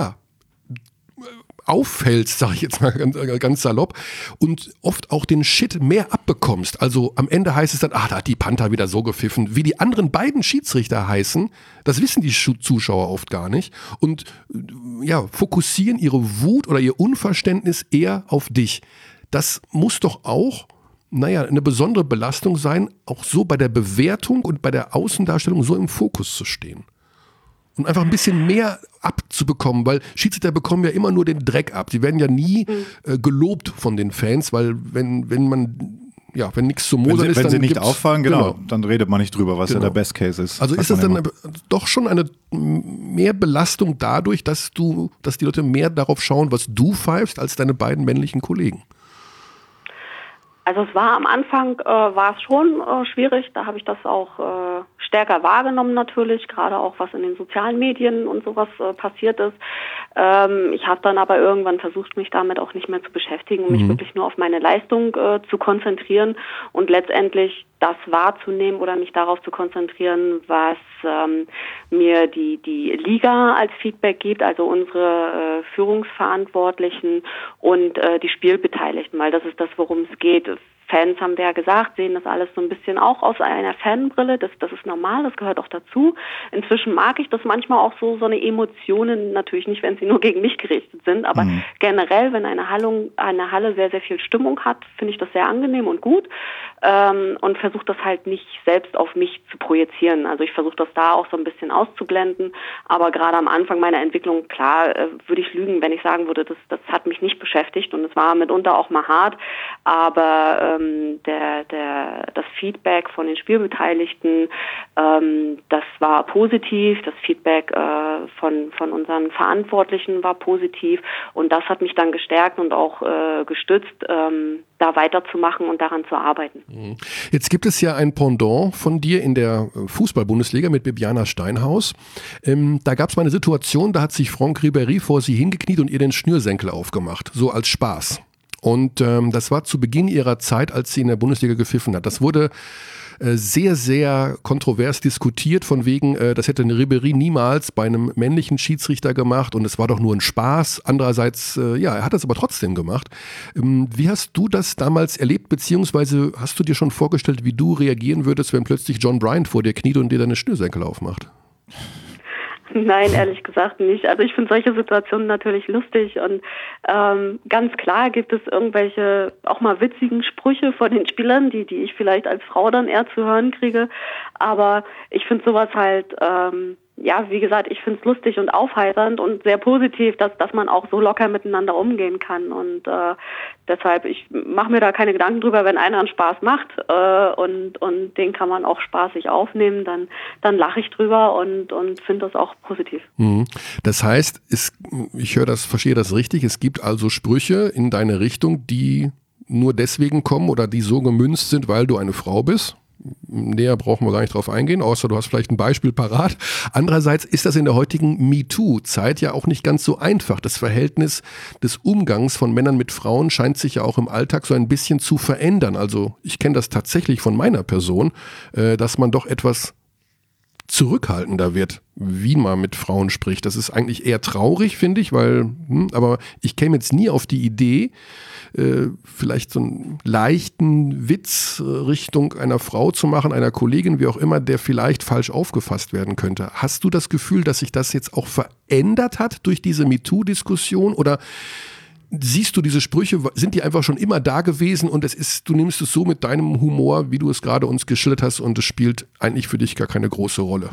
auffällst, sage ich jetzt mal ganz salopp, und oft auch den Shit mehr abbekommst. Also am Ende heißt es dann, da hat die Panther wieder so gepfiffen. Wie die anderen beiden Schiedsrichter heißen, das wissen die Zuschauer oft gar nicht. Und fokussieren ihre Wut oder ihr Unverständnis eher auf dich. Das muss doch auch eine besondere Belastung sein, auch so bei der Bewertung und bei der Außendarstellung so im Fokus zu stehen. Und einfach ein bisschen mehr abzubekommen, weil Schiedsrichter bekommen ja immer nur den Dreck ab. Sie werden ja nie gelobt von den Fans, weil wenn nichts zu mosern ist, wenn dann sie nicht auffallen, genau, dann redet man nicht drüber, was ja der Best Case ist. Also ist das dann doch schon eine mehr Belastung dadurch, dass die Leute mehr darauf schauen, was du pfeifst, als deine beiden männlichen Kollegen? Also es war am Anfang, war es schon schwierig, da habe ich das auch stärker wahrgenommen natürlich, gerade auch was in den sozialen Medien und sowas passiert ist. Ich habe dann aber irgendwann versucht, mich damit auch nicht mehr zu beschäftigen, mich wirklich nur auf meine Leistung zu konzentrieren und letztendlich das wahrzunehmen oder mich darauf zu konzentrieren, was mir die Liga als Feedback gibt, also unsere Führungsverantwortlichen und die Spielbeteiligten, weil das ist das, worum es geht. Fans, haben wir ja gesagt, sehen das alles so ein bisschen auch aus einer Fanbrille. Das ist normal, das gehört auch dazu. Inzwischen mag ich das manchmal auch so eine Emotionen, natürlich nicht, wenn sie nur gegen mich gerichtet sind, aber generell, wenn eine Halle sehr, sehr viel Stimmung hat, finde ich das sehr angenehm und gut und versuche das halt nicht selbst auf mich zu projizieren. Also ich versuche das da auch so ein bisschen auszublenden, aber gerade am Anfang meiner Entwicklung, klar, würde ich lügen, wenn ich sagen würde, das hat mich nicht beschäftigt und es war mitunter auch mal hart, aber das Feedback von den Spielbeteiligten, das war positiv, das Feedback von unseren Verantwortlichen war positiv und das hat mich dann gestärkt und auch gestützt, da weiterzumachen und daran zu arbeiten. Jetzt gibt es ja ein Pendant von dir in der Fußball-Bundesliga mit Bibiana Steinhaus. Da gab es mal eine Situation, da hat sich Franck Ribéry vor sie hingekniet und ihr den Schnürsenkel aufgemacht, so als Spaß. Und das war zu Beginn ihrer Zeit, als sie in der Bundesliga gepfiffen hat. Das wurde sehr, sehr kontrovers diskutiert, von wegen, das hätte eine Ribéry niemals bei einem männlichen Schiedsrichter gemacht und es war doch nur ein Spaß. Andererseits, er hat das aber trotzdem gemacht. Wie hast du das damals erlebt, beziehungsweise hast du dir schon vorgestellt, wie du reagieren würdest, wenn plötzlich John Bryant vor dir kniet und dir deine Schnürsenkel aufmacht? Nein, ehrlich gesagt nicht. Also ich finde solche Situationen natürlich lustig und ganz klar gibt es irgendwelche auch mal witzigen Sprüche von den Spielern, die ich vielleicht als Frau dann eher zu hören kriege. Aber ich finde sowas halt, wie gesagt, ich finde es lustig und aufheiternd und sehr positiv, dass man auch so locker miteinander umgehen kann. Und deshalb, ich mache mir da keine Gedanken drüber, wenn einer einen Spaß macht und den kann man auch spaßig aufnehmen, dann lache ich drüber und finde das auch positiv. Das heißt, ich verstehe das richtig, es gibt also Sprüche in deine Richtung, die nur deswegen kommen oder die so gemünzt sind, weil du eine Frau bist? Näher brauchen wir gar nicht drauf eingehen, außer du hast vielleicht ein Beispiel parat. Andererseits ist das in der heutigen MeToo-Zeit ja auch nicht ganz so einfach. Das Verhältnis des Umgangs von Männern mit Frauen scheint sich ja auch im Alltag so ein bisschen zu verändern. Also ich kenne das tatsächlich von meiner Person, dass man doch etwas zurückhaltender wird, wie man mit Frauen spricht. Das ist eigentlich eher traurig, finde ich, aber ich käme jetzt nie auf die Idee, vielleicht so einen leichten Witz Richtung einer Frau zu machen, einer Kollegin, wie auch immer, der vielleicht falsch aufgefasst werden könnte. Hast du das Gefühl, dass sich das jetzt auch verändert hat durch diese MeToo-Diskussion oder siehst du diese Sprüche, sind die einfach schon immer da gewesen und du nimmst es so mit deinem Humor, wie du es gerade uns geschildert hast und es spielt eigentlich für dich gar keine große Rolle?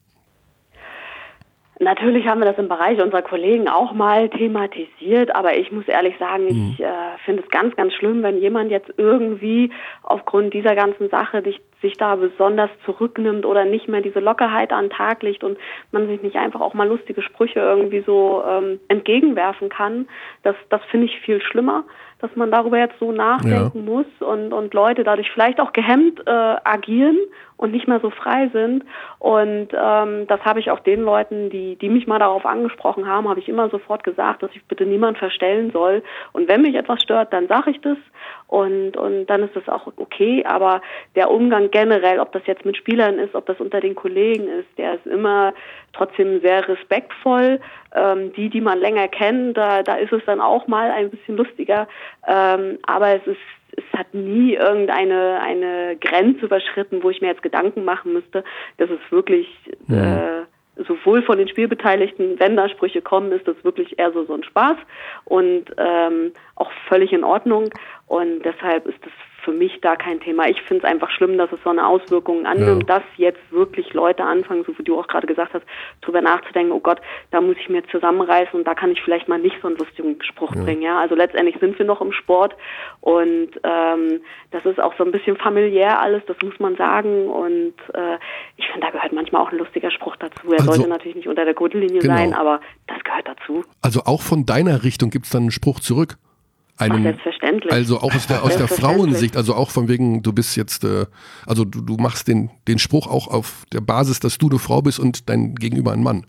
Natürlich haben wir das im Bereich unserer Kollegen auch mal thematisiert, aber ich muss ehrlich sagen, ich finde es ganz, ganz schlimm, wenn jemand jetzt irgendwie aufgrund dieser ganzen Sache sich sich da besonders zurücknimmt oder nicht mehr diese Lockerheit an den Tag legt und man sich nicht einfach auch mal lustige Sprüche irgendwie so entgegenwerfen kann. Das finde ich viel schlimmer, dass man darüber jetzt so nachdenken muss und Leute dadurch vielleicht auch gehemmt agieren und nicht mehr so frei sind. Und das habe ich auch den Leuten, die mich mal darauf angesprochen haben, habe ich immer sofort gesagt, dass ich bitte niemand verstellen soll. Und wenn mich etwas stört, dann sage ich das. Und dann ist das auch okay. Aber der Umgang generell, ob das jetzt mit Spielern ist, ob das unter den Kollegen ist, der ist immer trotzdem sehr respektvoll. Die man länger kennt, da ist es dann auch mal ein bisschen lustiger. Aber es hat nie eine Grenze überschritten, wo ich mir jetzt Gedanken machen müsste. Das ist wirklich sowohl von den Spielbeteiligten, wenn da Sprüche kommen, ist das wirklich eher so ein Spaß und auch völlig in Ordnung. Und deshalb ist das für mich da kein Thema. Ich finde es einfach schlimm, dass es so eine Auswirkung annimmt, dass jetzt wirklich Leute anfangen, so wie du auch gerade gesagt hast, drüber nachzudenken, oh Gott, da muss ich mir zusammenreißen und da kann ich vielleicht mal nicht so einen lustigen Spruch bringen. Ja? Also letztendlich sind wir noch im Sport und das ist auch so ein bisschen familiär alles, das muss man sagen. Und ich finde, da gehört manchmal auch ein lustiger Spruch dazu. Er sollte natürlich nicht unter der Gürtellinie sein, aber das gehört dazu. Also auch von deiner Richtung gibt es dann einen Spruch zurück? Selbstverständlich. Also auch aus der Frauensicht, also auch von wegen, du bist jetzt, also du machst den Spruch auch auf der Basis, dass du eine Frau bist und dein Gegenüber ein Mann.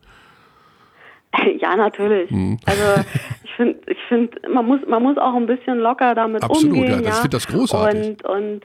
Ja, natürlich. Also ich finde, man muss auch ein bisschen locker damit umgehen. Absolut, ja, ich finde das großartig. Und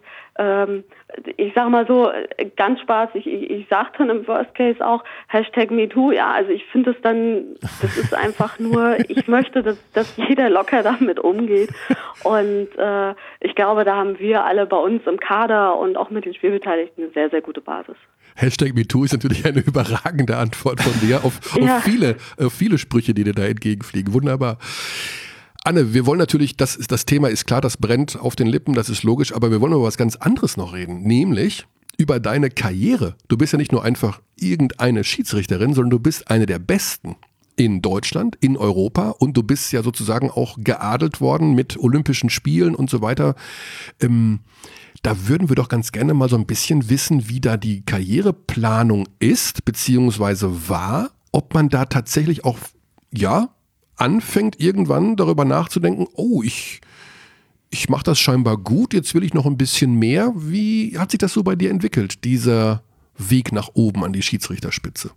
ich sag mal so, ganz spaßig, ich sag dann im Worst Case auch #MeToo, ja, also ich finde das ist einfach nur, ich möchte, dass jeder locker damit umgeht und ich glaube, da haben wir alle bei uns im Kader und auch mit den Spielbeteiligten eine sehr, sehr gute Basis. #MeToo ist natürlich eine überragende Antwort von dir auf viele Sprüche, die dir da entgegenfliegen. Wunderbar. Anne, wir wollen natürlich, das Thema ist klar, das brennt auf den Lippen, das ist logisch, aber wir wollen über was ganz anderes noch reden, nämlich über deine Karriere. Du bist ja nicht nur einfach irgendeine Schiedsrichterin, sondern du bist eine der Besten in Deutschland, in Europa und du bist ja sozusagen auch geadelt worden mit Olympischen Spielen und so weiter. Da würden wir doch ganz gerne mal so ein bisschen wissen, wie da die Karriereplanung ist, beziehungsweise war, ob man da tatsächlich auch, anfängt irgendwann darüber nachzudenken, oh, ich mache das scheinbar gut, jetzt will ich noch ein bisschen mehr. Wie hat sich das so bei dir entwickelt, dieser Weg nach oben an die Schiedsrichterspitze?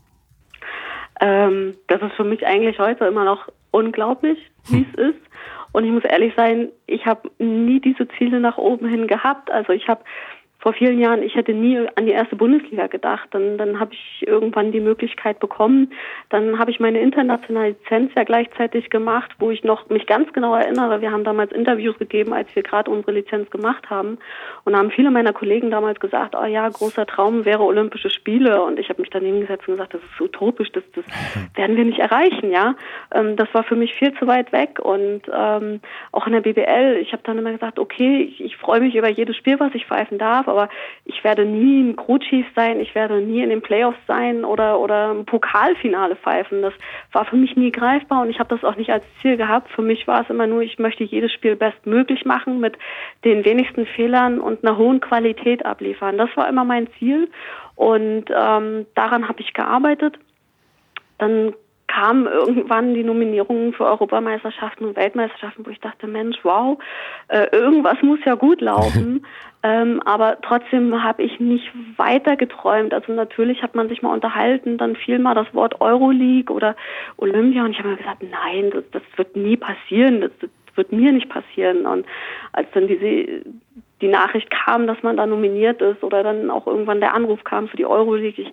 Das ist für mich eigentlich heute immer noch unglaublich, wie es ist. Und ich muss ehrlich sein, ich habe nie diese Ziele nach oben hin gehabt. Also ich habe vor vielen Jahren, ich hätte nie an die erste Bundesliga gedacht. Dann habe ich irgendwann die Möglichkeit bekommen. Dann habe ich meine internationale Lizenz ja gleichzeitig gemacht, wo ich noch mich ganz genau erinnere. Wir haben damals Interviews gegeben, als wir gerade unsere Lizenz gemacht haben. Und da haben viele meiner Kollegen damals gesagt, oh ja, großer Traum wäre Olympische Spiele. Und ich habe mich daneben gesetzt und gesagt, das ist utopisch, das werden wir nicht erreichen, ja. Das war für mich viel zu weit weg. Und auch in der BBL, ich habe dann immer gesagt, okay, ich freue mich über jedes Spiel, was ich pfeifen darf, aber ich werde nie ein Crew-Chief sein, ich werde nie in den Playoffs sein oder ein Pokalfinale pfeifen. Das war für mich nie greifbar und ich habe das auch nicht als Ziel gehabt. Für mich war es immer nur, ich möchte jedes Spiel bestmöglich machen, mit den wenigsten Fehlern und einer hohen Qualität abliefern. Das war immer mein Ziel und daran habe ich gearbeitet. Dann kamen irgendwann die Nominierungen für Europameisterschaften und Weltmeisterschaften, wo ich dachte, Mensch, wow, irgendwas muss ja gut laufen. Aber trotzdem habe ich nicht weiter geträumt. Also natürlich hat man sich mal unterhalten, dann fiel mal das Wort Euroleague oder Olympia und ich habe mir gesagt, nein, das wird nie passieren, das wird mir nicht passieren. Und als dann die Nachricht kam, dass man da nominiert ist oder dann auch irgendwann der Anruf kam für die Euroleague,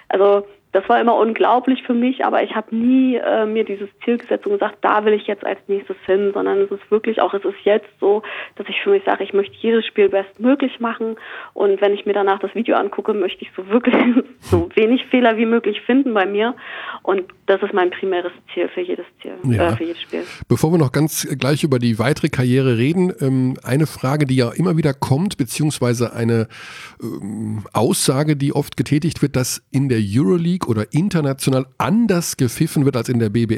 das war immer unglaublich für mich, aber ich habe nie mir dieses Ziel gesetzt und gesagt, da will ich jetzt als nächstes hin, sondern es ist wirklich auch, es ist jetzt so, dass ich für mich sage, ich möchte jedes Spiel bestmöglich machen und wenn ich mir danach das Video angucke, möchte ich so wirklich so wenig Fehler wie möglich finden bei mir und das ist mein primäres Ziel für jedes Spiel. Bevor wir noch ganz gleich über die weitere Karriere reden, eine Frage, die ja immer wieder kommt, beziehungsweise eine Aussage, die oft getätigt wird, dass in der Euroleague oder international anders gepfiffen wird als in der BBL.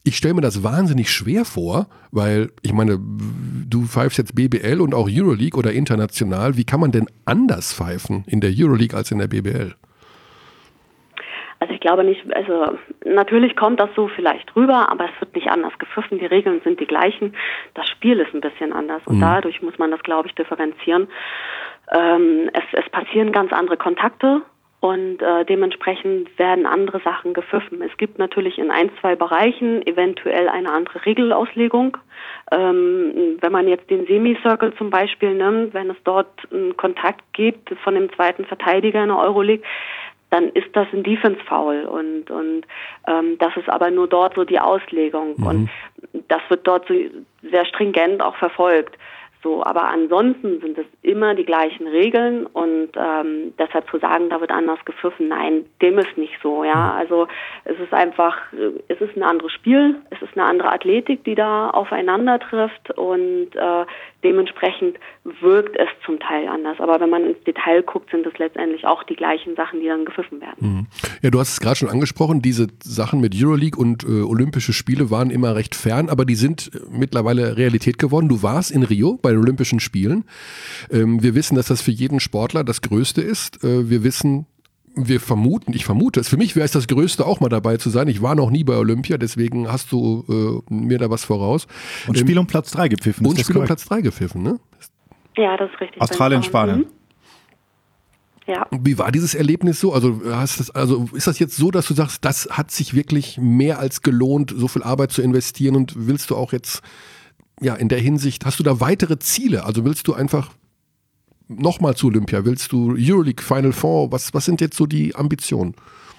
Ich stelle mir das wahnsinnig schwer vor, weil ich meine, du pfeifst jetzt BBL und auch Euroleague oder international. Wie kann man denn anders pfeifen in der Euroleague als in der BBL? Also ich glaube nicht, also natürlich kommt das so vielleicht rüber, aber es wird nicht anders gepfiffen. Die Regeln sind die gleichen. Das Spiel ist ein bisschen anders und dadurch muss man das, glaube ich, differenzieren. Es passieren ganz andere Kontakte. Und dementsprechend werden andere Sachen gepfiffen. Es gibt natürlich in 1-2 Bereichen eventuell eine andere Regelauslegung. Wenn man jetzt den Semicircle zum Beispiel nimmt, wenn es dort einen Kontakt gibt von dem zweiten Verteidiger in der Euroleague, dann ist das ein Defense-Foul und das ist aber nur dort so die Auslegung und das wird dort so sehr stringent auch verfolgt. So, aber ansonsten sind es immer die gleichen Regeln und deshalb zu sagen, da wird anders gepfiffen, nein, dem ist nicht so, ja. Also es ist einfach, es ist ein anderes Spiel, es ist eine andere Athletik, die da aufeinander trifft und dementsprechend wirkt es zum Teil anders. Aber wenn man ins Detail guckt, sind es letztendlich auch die gleichen Sachen, die dann gepfiffen werden. Ja, du hast es gerade schon angesprochen, diese Sachen mit Euroleague und Olympische Spiele waren immer recht fern, aber die sind mittlerweile Realität geworden. Du warst in Rio bei den Olympischen Spielen. Wir wissen, dass das für jeden Sportler das Größte ist. Ich vermute es. Für mich wäre es das Größte, auch mal dabei zu sein. Ich war noch nie bei Olympia, deswegen hast du mir da was voraus. Und Spiel um Platz 3 gepfiffen. Und Spiel um Platz 3 gepfiffen, ne? Ja, das ist richtig. Australien, Spanien. Ja. Wie war dieses Erlebnis so? Also ist das jetzt so, dass du sagst, das hat sich wirklich mehr als gelohnt, so viel Arbeit zu investieren und willst du auch jetzt, ja, in der Hinsicht, hast du da weitere Ziele? Also willst du einfach nochmal zu Olympia? Willst du Euroleague, Final Four? Was sind jetzt so die Ambitionen?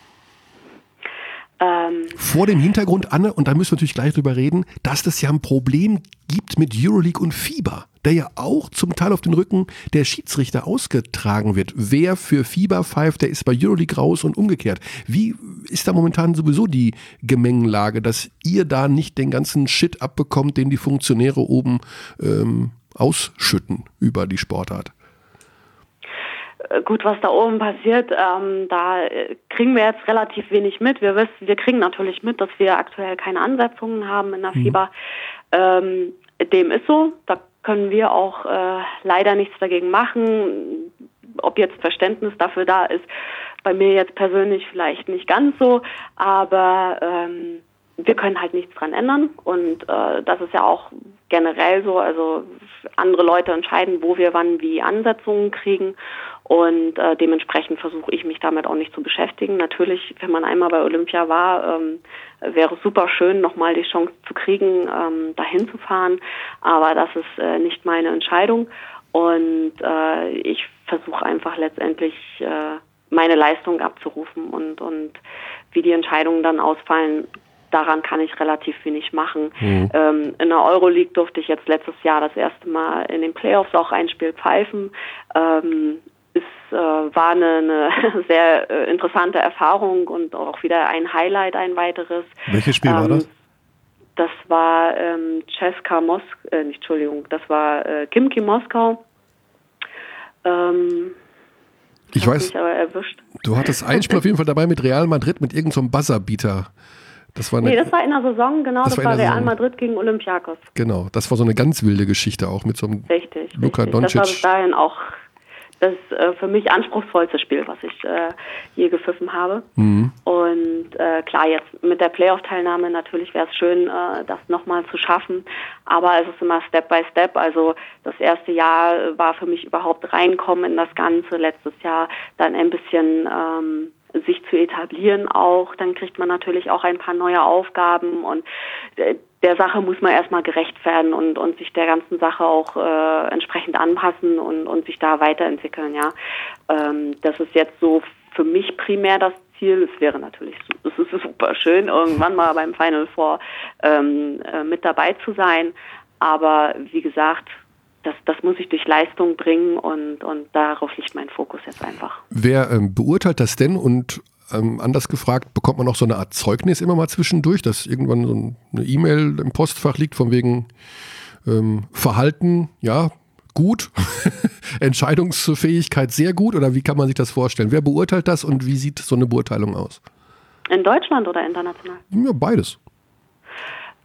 Vor dem Hintergrund, Anne, und da müssen wir natürlich gleich drüber reden, dass das ja ein Problem gibt mit Euroleague und FIBA, der ja auch zum Teil auf den Rücken der Schiedsrichter ausgetragen wird. Wer für FIBA pfeift, der ist bei Euroleague raus und umgekehrt. Wie ist da momentan sowieso die Gemengelage, dass ihr da nicht den ganzen Shit abbekommt, den die Funktionäre oben ausschütten über die Sportart? Gut, was da oben passiert, da kriegen wir jetzt relativ wenig mit. Wir kriegen natürlich mit, dass wir aktuell keine Ansetzungen haben in der FIBA. Dem ist so, da können wir auch leider nichts dagegen machen. Ob jetzt Verständnis dafür da ist, bei mir jetzt persönlich vielleicht nicht ganz so, aber wir können halt nichts dran ändern und das ist ja auch generell so, also andere Leute entscheiden, wo wir wann wie Ansetzungen kriegen und dementsprechend versuche ich mich damit auch nicht zu beschäftigen. Natürlich, wenn man einmal bei Olympia war, wäre es super schön, nochmal die Chance zu kriegen, dahin zu fahren, aber das ist nicht meine Entscheidung und ich versuche einfach letztendlich meine Leistung abzurufen und wie die Entscheidungen dann ausfallen, daran kann ich relativ wenig machen. In der Euroleague durfte ich jetzt letztes Jahr das erste Mal in den Playoffs auch ein Spiel pfeifen. War eine sehr interessante Erfahrung und auch wieder ein Highlight, ein weiteres. Welches Spiel war das? Das war das war Khimki Moskau. Ich weiß, du hattest ein Spiel auf jeden Fall dabei mit Real Madrid, mit irgendeinem so Buzzerbeater. Das war das war in der Saison, genau, das war Real Madrid gegen Olympiakos. Genau, das war so eine ganz wilde Geschichte auch mit so einem Luka Doncic. Das war bis dahin auch das für mich anspruchsvollste Spiel, was ich je gepfiffen habe. Und klar, jetzt mit der Playoff-Teilnahme natürlich wäre es schön, das nochmal zu schaffen, aber es ist immer Step by Step, also das erste Jahr war für mich überhaupt reinkommen in das Ganze, letztes Jahr dann ein bisschen sich zu etablieren auch, dann kriegt man natürlich auch ein paar neue Aufgaben und der Sache muss man erstmal gerecht werden und sich der ganzen Sache auch entsprechend anpassen und sich da weiterentwickeln, ja. Das ist jetzt so für mich primär das Ziel. Es wäre natürlich, es ist super schön, irgendwann mal beim Final Four mit dabei zu sein, aber wie gesagt, das muss ich durch Leistung bringen und darauf liegt mein Fokus jetzt einfach. Wer beurteilt das denn und anders gefragt, bekommt man auch so eine Art Zeugnis immer mal zwischendurch, dass irgendwann so eine E-Mail im Postfach liegt von wegen Verhalten, ja, gut, Entscheidungsfähigkeit sehr gut oder wie kann man sich das vorstellen? Wer beurteilt das und wie sieht so eine Beurteilung aus? In Deutschland oder international? Ja, beides.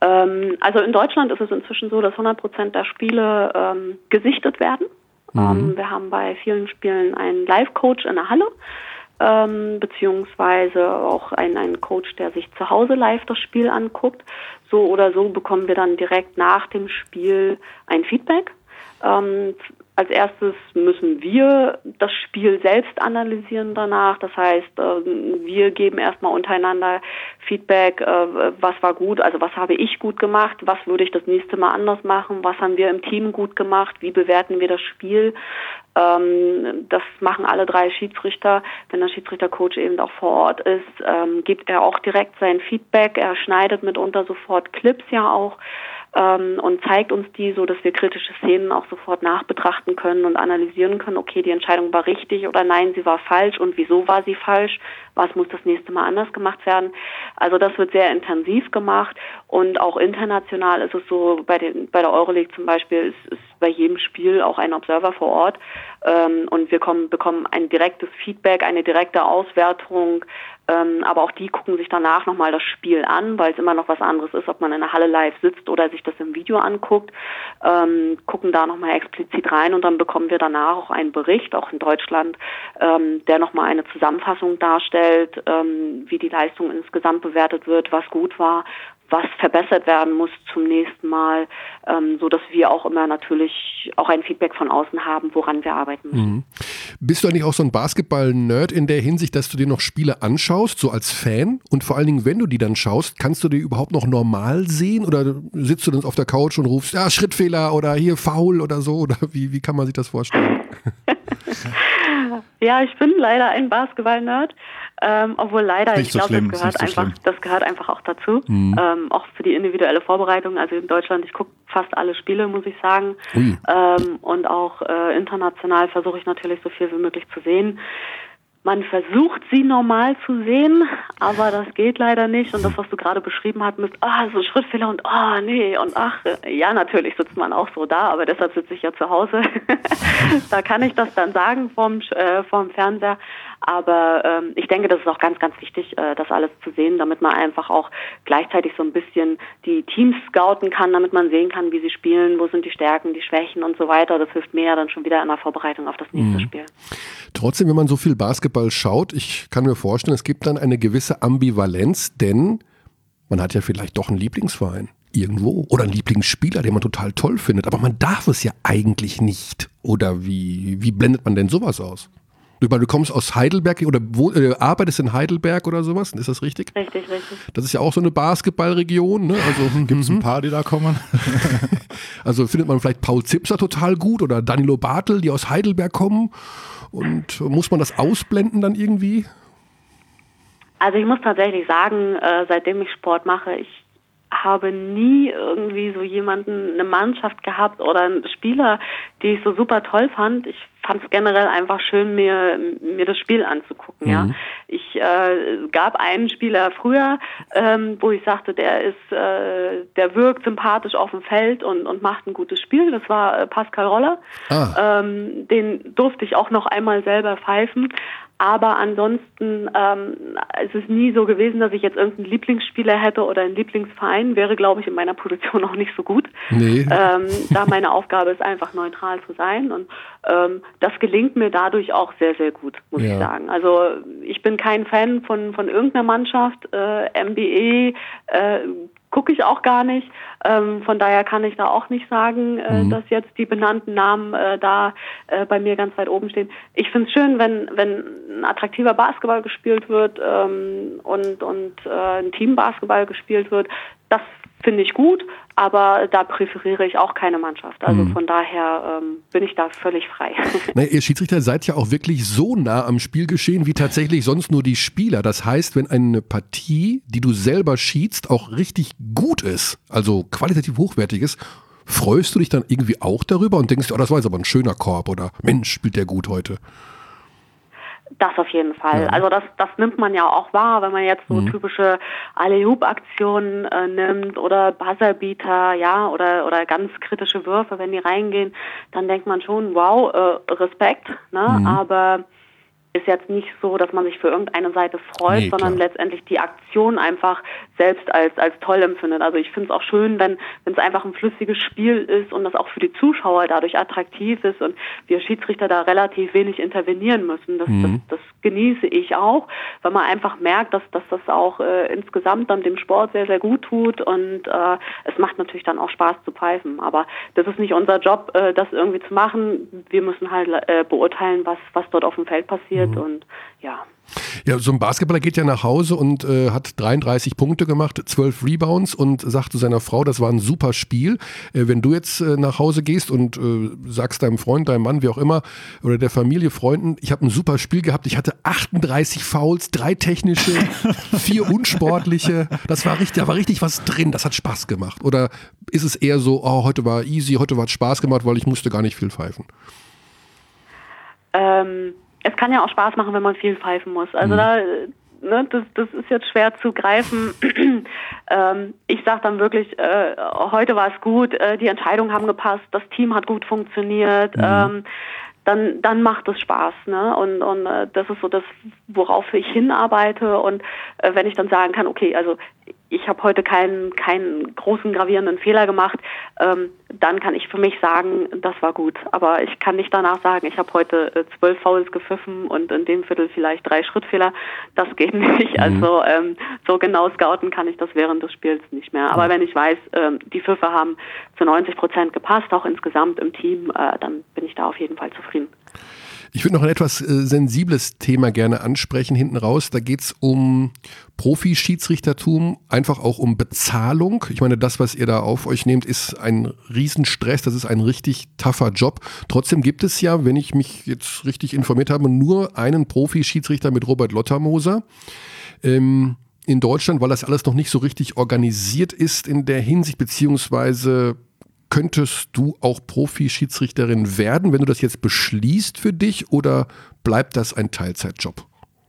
Also in Deutschland ist es inzwischen so, dass 100% der Spiele gesichtet werden. Wir haben bei vielen Spielen einen Live-Coach in der Halle, beziehungsweise auch einen Coach, der sich zu Hause live das Spiel anguckt. So oder so bekommen wir dann direkt nach dem Spiel ein Feedback. Als erstes müssen wir das Spiel selbst analysieren danach. Das heißt, wir geben erstmal untereinander Feedback, was war gut, also was habe ich gut gemacht, was würde ich das nächste Mal anders machen, was haben wir im Team gut gemacht, wie bewerten wir das Spiel. Das machen alle 3 Schiedsrichter. Wenn der Schiedsrichtercoach eben auch vor Ort ist, gibt er auch direkt sein Feedback. Er schneidet mitunter sofort Clips ja auch. Und zeigt uns die, so dass wir kritische Szenen auch sofort nachbetrachten können und analysieren können, okay, die Entscheidung war richtig oder nein, sie war falsch und wieso war sie falsch, was muss das nächste Mal anders gemacht werden. Also das wird sehr intensiv gemacht und auch international ist es so, bei der Euroleague zum Beispiel ist bei jedem Spiel auch ein Observer vor Ort und wir bekommen ein direktes Feedback, eine direkte Auswertung, aber auch die gucken sich danach nochmal das Spiel an, weil es immer noch was anderes ist, ob man in der Halle live sitzt oder sich das im Video anguckt, gucken da nochmal explizit rein und dann bekommen wir danach auch einen Bericht, auch in Deutschland, der nochmal eine Zusammenfassung darstellt, wie die Leistung insgesamt bewertet wird, was gut war, was verbessert werden muss zum nächsten Mal, so dass wir auch immer natürlich auch ein Feedback von außen haben, woran wir arbeiten müssen. Bist du eigentlich auch so ein Basketball-Nerd in der Hinsicht, dass du dir noch Spiele anschaust, so als Fan? Und vor allen Dingen, wenn du die dann schaust, kannst du die überhaupt noch normal sehen? Oder sitzt du dann auf der Couch und rufst, ja, Schrittfehler oder hier Foul oder so? Oder wie kann man sich das vorstellen? Ja, ich bin leider ein Basketball-Nerd. Obwohl leider, ich glaube, das gehört einfach auch dazu. Auch für die individuelle Vorbereitung. Also in Deutschland, ich gucke fast alle Spiele, muss ich sagen. Und auch international versuche ich natürlich so viel wie möglich zu sehen. Man versucht, sie normal zu sehen, aber das geht leider nicht. Und das, was du gerade beschrieben hast, mit so Schrittfehler und nee und ja, natürlich sitzt man auch so da, aber deshalb sitze ich ja zu Hause. Da kann ich das dann sagen vom Fernseher. Aber ich denke, das ist auch ganz, ganz wichtig, das alles zu sehen, damit man einfach auch gleichzeitig so ein bisschen die Teams scouten kann, damit man sehen kann, wie sie spielen, wo sind die Stärken, die Schwächen und so weiter. Das hilft mir ja dann schon wieder in der Vorbereitung auf das nächste Spiel. Trotzdem, wenn man so viel Basketball schaut, ich kann mir vorstellen, es gibt dann eine gewisse Ambivalenz, denn man hat ja vielleicht doch einen Lieblingsverein irgendwo oder einen Lieblingsspieler, den man total toll findet, aber man darf es ja eigentlich nicht. Oder wie blendet man denn sowas aus? Du kommst aus Heidelberg oder arbeitest in Heidelberg oder sowas, ist das richtig? Richtig. Das ist ja auch so eine Basketballregion, ne? Also gibt es ein paar, die da kommen? Also findet man vielleicht Paul Zipser total gut oder Danilo Bartel, die aus Heidelberg kommen, und muss man das ausblenden dann irgendwie? Also ich muss tatsächlich sagen, seitdem ich Sport mache, ich habe nie irgendwie so jemanden, eine Mannschaft gehabt oder einen Spieler, die ich so super toll fand. Ich fand es generell einfach schön, mir das Spiel anzugucken. Ja, ich gab einen Spieler früher, wo ich sagte, der wirkt sympathisch auf dem Feld und macht ein gutes Spiel. Das war Pascal Roller. Den durfte ich auch noch einmal selber pfeifen. Aber ansonsten es ist nie so gewesen, dass ich jetzt irgendeinen Lieblingsspieler hätte oder einen Lieblingsverein. Wäre, glaube ich, in meiner Position auch nicht so gut. Nee. Da meine Aufgabe ist, einfach neutral zu sein. Und das gelingt mir dadurch auch sehr, sehr gut, muss ich sagen. Also ich bin kein Fan von irgendeiner Mannschaft. NBA gucke ich auch gar nicht. Von daher kann ich da auch nicht sagen, dass jetzt die benannten Namen da bei mir ganz weit oben stehen. Ich finde es schön, wenn ein attraktiver Basketball gespielt wird und ein Teambasketball gespielt wird. Das finde ich gut, aber da präferiere ich auch keine Mannschaft. Also von daher bin ich da völlig frei. Na, ihr Schiedsrichter seid ja auch wirklich so nah am Spielgeschehen wie tatsächlich sonst nur die Spieler. Das heißt, wenn eine Partie, die du selber schiedst, auch richtig gut ist, also qualitativ hochwertig ist, freust du dich dann irgendwie auch darüber und denkst, das war jetzt aber ein schöner Korb oder Mensch, spielt der gut heute? Das auf jeden Fall. Ja. Also das nimmt man ja auch wahr, wenn man jetzt so typische Alley-Hoop-Aktionen nimmt oder Buzzerbeater, ja, oder ganz kritische Würfe, wenn die reingehen, dann denkt man schon, wow, Respekt, ne? Aber ist jetzt nicht so, dass man sich für irgendeine Seite freut, sondern letztendlich die Aktion einfach selbst als toll empfindet. Also ich finde es auch schön, wenn es einfach ein flüssiges Spiel ist und das auch für die Zuschauer dadurch attraktiv ist und wir Schiedsrichter da relativ wenig intervenieren müssen. Das genieße ich auch, weil man einfach merkt, dass das auch insgesamt dann dem Sport sehr, sehr gut tut und es macht natürlich dann auch Spaß zu pfeifen. Aber das ist nicht unser Job, das irgendwie zu machen. Wir müssen halt beurteilen, was dort auf dem Feld passiert. Und ja. Ja, so ein Basketballer geht ja nach Hause und hat 33 Punkte gemacht, 12 Rebounds und sagt zu seiner Frau, das war ein super Spiel. Wenn du jetzt nach Hause gehst und sagst deinem Freund, deinem Mann, wie auch immer, oder der Familie, Freunden, ich habe ein super Spiel gehabt, ich hatte 38 Fouls, 3 technische, 4 unsportliche, da war richtig was drin, das hat Spaß gemacht. Oder ist es eher so, oh, heute war easy, heute hat Spaß gemacht, weil ich musste gar nicht viel pfeifen? Es kann ja auch Spaß machen, wenn man viel pfeifen muss. Also das ist jetzt schwer zu greifen. Ich sage dann wirklich, heute war es gut, die Entscheidungen haben gepasst, das Team hat gut funktioniert, dann macht es Spaß, ne? Und das ist so das, worauf ich hinarbeite. Und wenn ich dann sagen kann, okay, also ich habe heute keinen großen gravierenden Fehler gemacht, dann kann ich für mich sagen, das war gut. Aber ich kann nicht danach sagen, ich habe heute 12 Fouls gepfiffen und in dem Viertel vielleicht 3 Schrittfehler. Das geht nicht. Also so genau scouten kann ich das während des Spiels nicht mehr. Aber wenn ich weiß, die Pfiffe haben zu 90% gepasst, auch insgesamt im Team, dann bin ich da auf jeden Fall zufrieden. Ich würde noch ein etwas sensibles Thema gerne ansprechen hinten raus. Da geht es um Profi-Schiedsrichtertum, einfach auch um Bezahlung. Ich meine, das, was ihr da auf euch nehmt, ist ein Riesenstress. Das ist ein richtig tougher Job. Trotzdem gibt es ja, wenn ich mich jetzt richtig informiert habe, nur einen Profi-Schiedsrichter mit Robert Lottermoser in Deutschland, weil das alles noch nicht so richtig organisiert ist in der Hinsicht, beziehungsweise könntest du auch Profi-Schiedsrichterin werden, wenn du das jetzt beschließt für dich, oder bleibt das ein Teilzeitjob?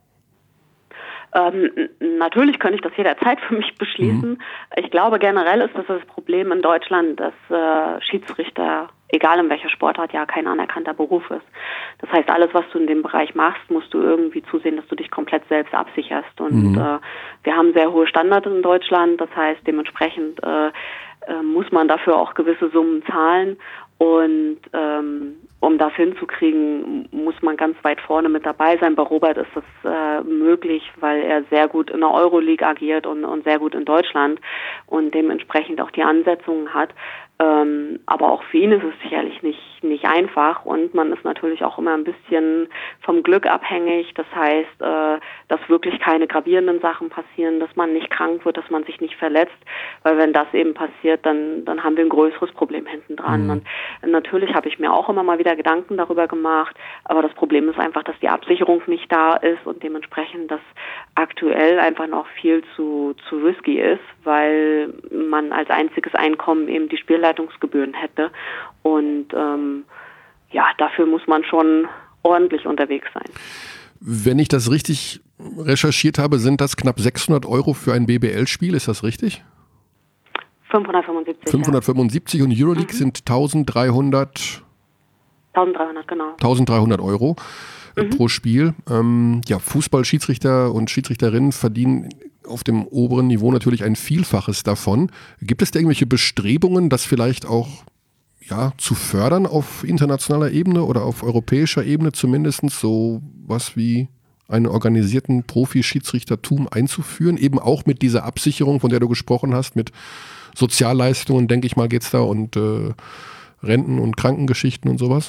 Natürlich könnte ich das jederzeit für mich beschließen. Ich glaube, generell ist das Problem in Deutschland, dass Schiedsrichter, egal in welcher Sportart, ja kein anerkannter Beruf ist. Das heißt, alles, was du in dem Bereich machst, musst du irgendwie zusehen, dass du dich komplett selbst absicherst. Und wir haben sehr hohe Standards in Deutschland. Das heißt, dementsprechend muss man dafür auch gewisse Summen zahlen. Und um das hinzukriegen, muss man ganz weit vorne mit dabei sein. Bei Robert ist das möglich, weil er sehr gut in der Euroleague agiert und sehr gut in Deutschland und dementsprechend auch die Ansetzungen hat. Aber auch für ihn ist es sicherlich nicht einfach und man ist natürlich auch immer ein bisschen vom Glück abhängig. Das heißt, dass wirklich keine gravierenden Sachen passieren, dass man nicht krank wird, dass man sich nicht verletzt, weil wenn das eben passiert, dann haben wir ein größeres Problem hinten dran. Und natürlich habe ich mir auch immer mal wieder Gedanken darüber gemacht, aber das Problem ist einfach, dass die Absicherung nicht da ist und dementsprechend das aktuell einfach noch viel zu risky ist, weil man als einziges Einkommen eben die Spielleitungsgebühren hätte und dafür muss man schon ordentlich unterwegs sein. Wenn ich das richtig recherchiert habe, sind das knapp 600 € für ein BBL-Spiel, ist das richtig? 575. 575 und Euroleague sind 1300. 1300, genau. 1300 € pro Spiel. Fußballschiedsrichter und Schiedsrichterinnen verdienen auf dem oberen Niveau natürlich ein Vielfaches davon. Gibt es da irgendwelche Bestrebungen, das vielleicht auch zu fördern auf internationaler Ebene oder auf europäischer Ebene zumindest, so was wie einen organisierten Profi-Schiedsrichtertum einzuführen, eben auch mit dieser Absicherung, von der du gesprochen hast, mit Sozialleistungen, denke ich mal, geht's da, und Renten- und Krankengeschichten und sowas?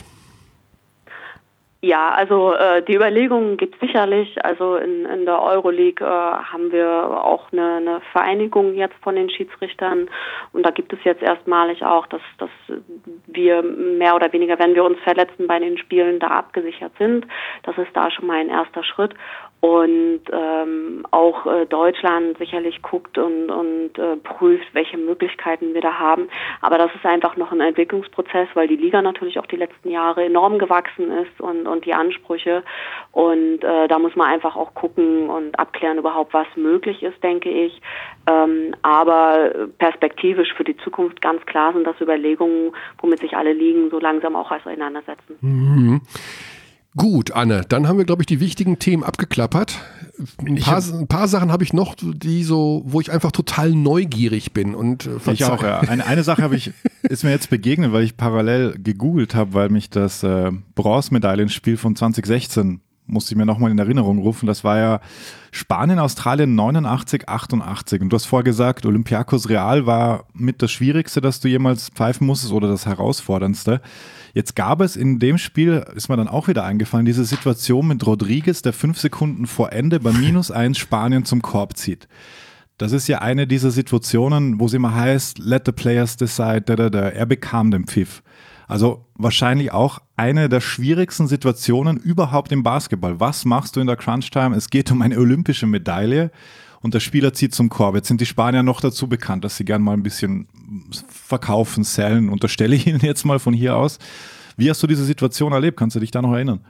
Ja, also die Überlegungen gibt es sicherlich. Also in der Euroleague haben wir auch eine Vereinigung jetzt von den Schiedsrichtern und da gibt es jetzt erstmalig auch, dass wir mehr oder weniger, wenn wir uns verletzen bei den Spielen, da abgesichert sind. Das ist da schon mal ein erster Schritt. Und auch Deutschland sicherlich guckt und prüft, welche Möglichkeiten wir da haben. Aber das ist einfach noch ein Entwicklungsprozess, weil die Liga natürlich auch die letzten Jahre enorm gewachsen ist und die Ansprüche. Und da muss man einfach auch gucken und abklären überhaupt, was möglich ist, denke ich. Aber perspektivisch für die Zukunft ganz klar sind das Überlegungen, womit sich alle Ligen so langsam auch auseinandersetzen. Mhm. Gut, Anne, dann haben wir, glaube ich, die wichtigen Themen abgeklappert. Ein paar Sachen habe ich noch, wo ich einfach total neugierig bin. Und ich auch, ja. Eine Sache ist mir jetzt begegnet, weil ich parallel gegoogelt habe, weil mich das Bronzemedaillenspiel von 2016 musste ich mir nochmal in Erinnerung rufen. Das war ja Spanien, Australien 89, 88. Und du hast vorher gesagt, Olympiakos Real war mit das Schwierigste, das du jemals pfeifen musstest oder das Herausforderndste. Jetzt gab es in dem Spiel, ist mir dann auch wieder eingefallen, diese Situation mit Rodriguez, der 5 Sekunden vor Ende bei -1 Spanien zum Korb zieht. Das ist ja eine dieser Situationen, wo es immer heißt, let the players decide, Er bekam den Pfiff. Also wahrscheinlich auch eine der schwierigsten Situationen überhaupt im Basketball. Was machst du in der Crunch-Time? Es geht um eine olympische Medaille und der Spieler zieht zum Korb. Jetzt sind die Spanier noch dazu bekannt, dass sie gern mal ein bisschen verkaufen, sellen, unterstelle ich Ihnen jetzt mal von hier aus. Wie hast du diese Situation erlebt? Kannst du dich da noch erinnern?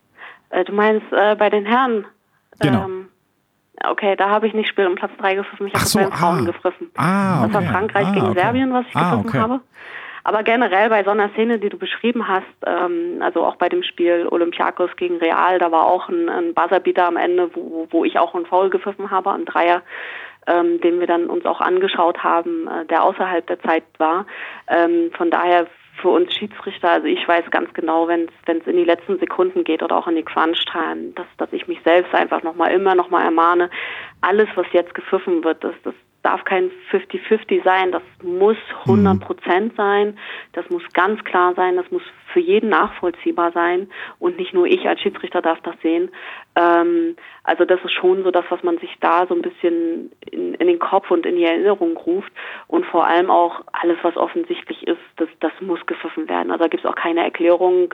Du meinst bei den Herren? Genau. Okay, da habe ich nicht Spiel um Platz 3 gepfiffen, ich habe bei den Frauen gepfiffen. Okay. Das war Frankreich gegen Serbien, was ich gepfiffen habe. Aber generell bei so einer Szene, die du beschrieben hast, also auch bei dem Spiel Olympiakos gegen Real, da war auch ein Buzzerbeater am Ende, wo ich auch einen Foul gepfiffen habe, ein Dreier, den wir dann uns auch angeschaut haben, der außerhalb der Zeit war. Von daher für uns Schiedsrichter, also ich weiß ganz genau, wenn es in die letzten Sekunden geht oder auch in die Crunch-Time, dass ich mich selbst einfach immer noch mal ermahne, alles, was jetzt gepfiffen wird, das darf kein 50-50 sein, das muss 100% sein, das muss ganz klar sein, das muss für jeden nachvollziehbar sein und nicht nur ich als Schiedsrichter darf das sehen. Also das ist schon so das, was man sich da so ein bisschen in den Kopf und in die Erinnerung ruft und vor allem auch alles, was offensichtlich ist, das muss gepfiffen werden. Also da gibt es auch keine Erklärung,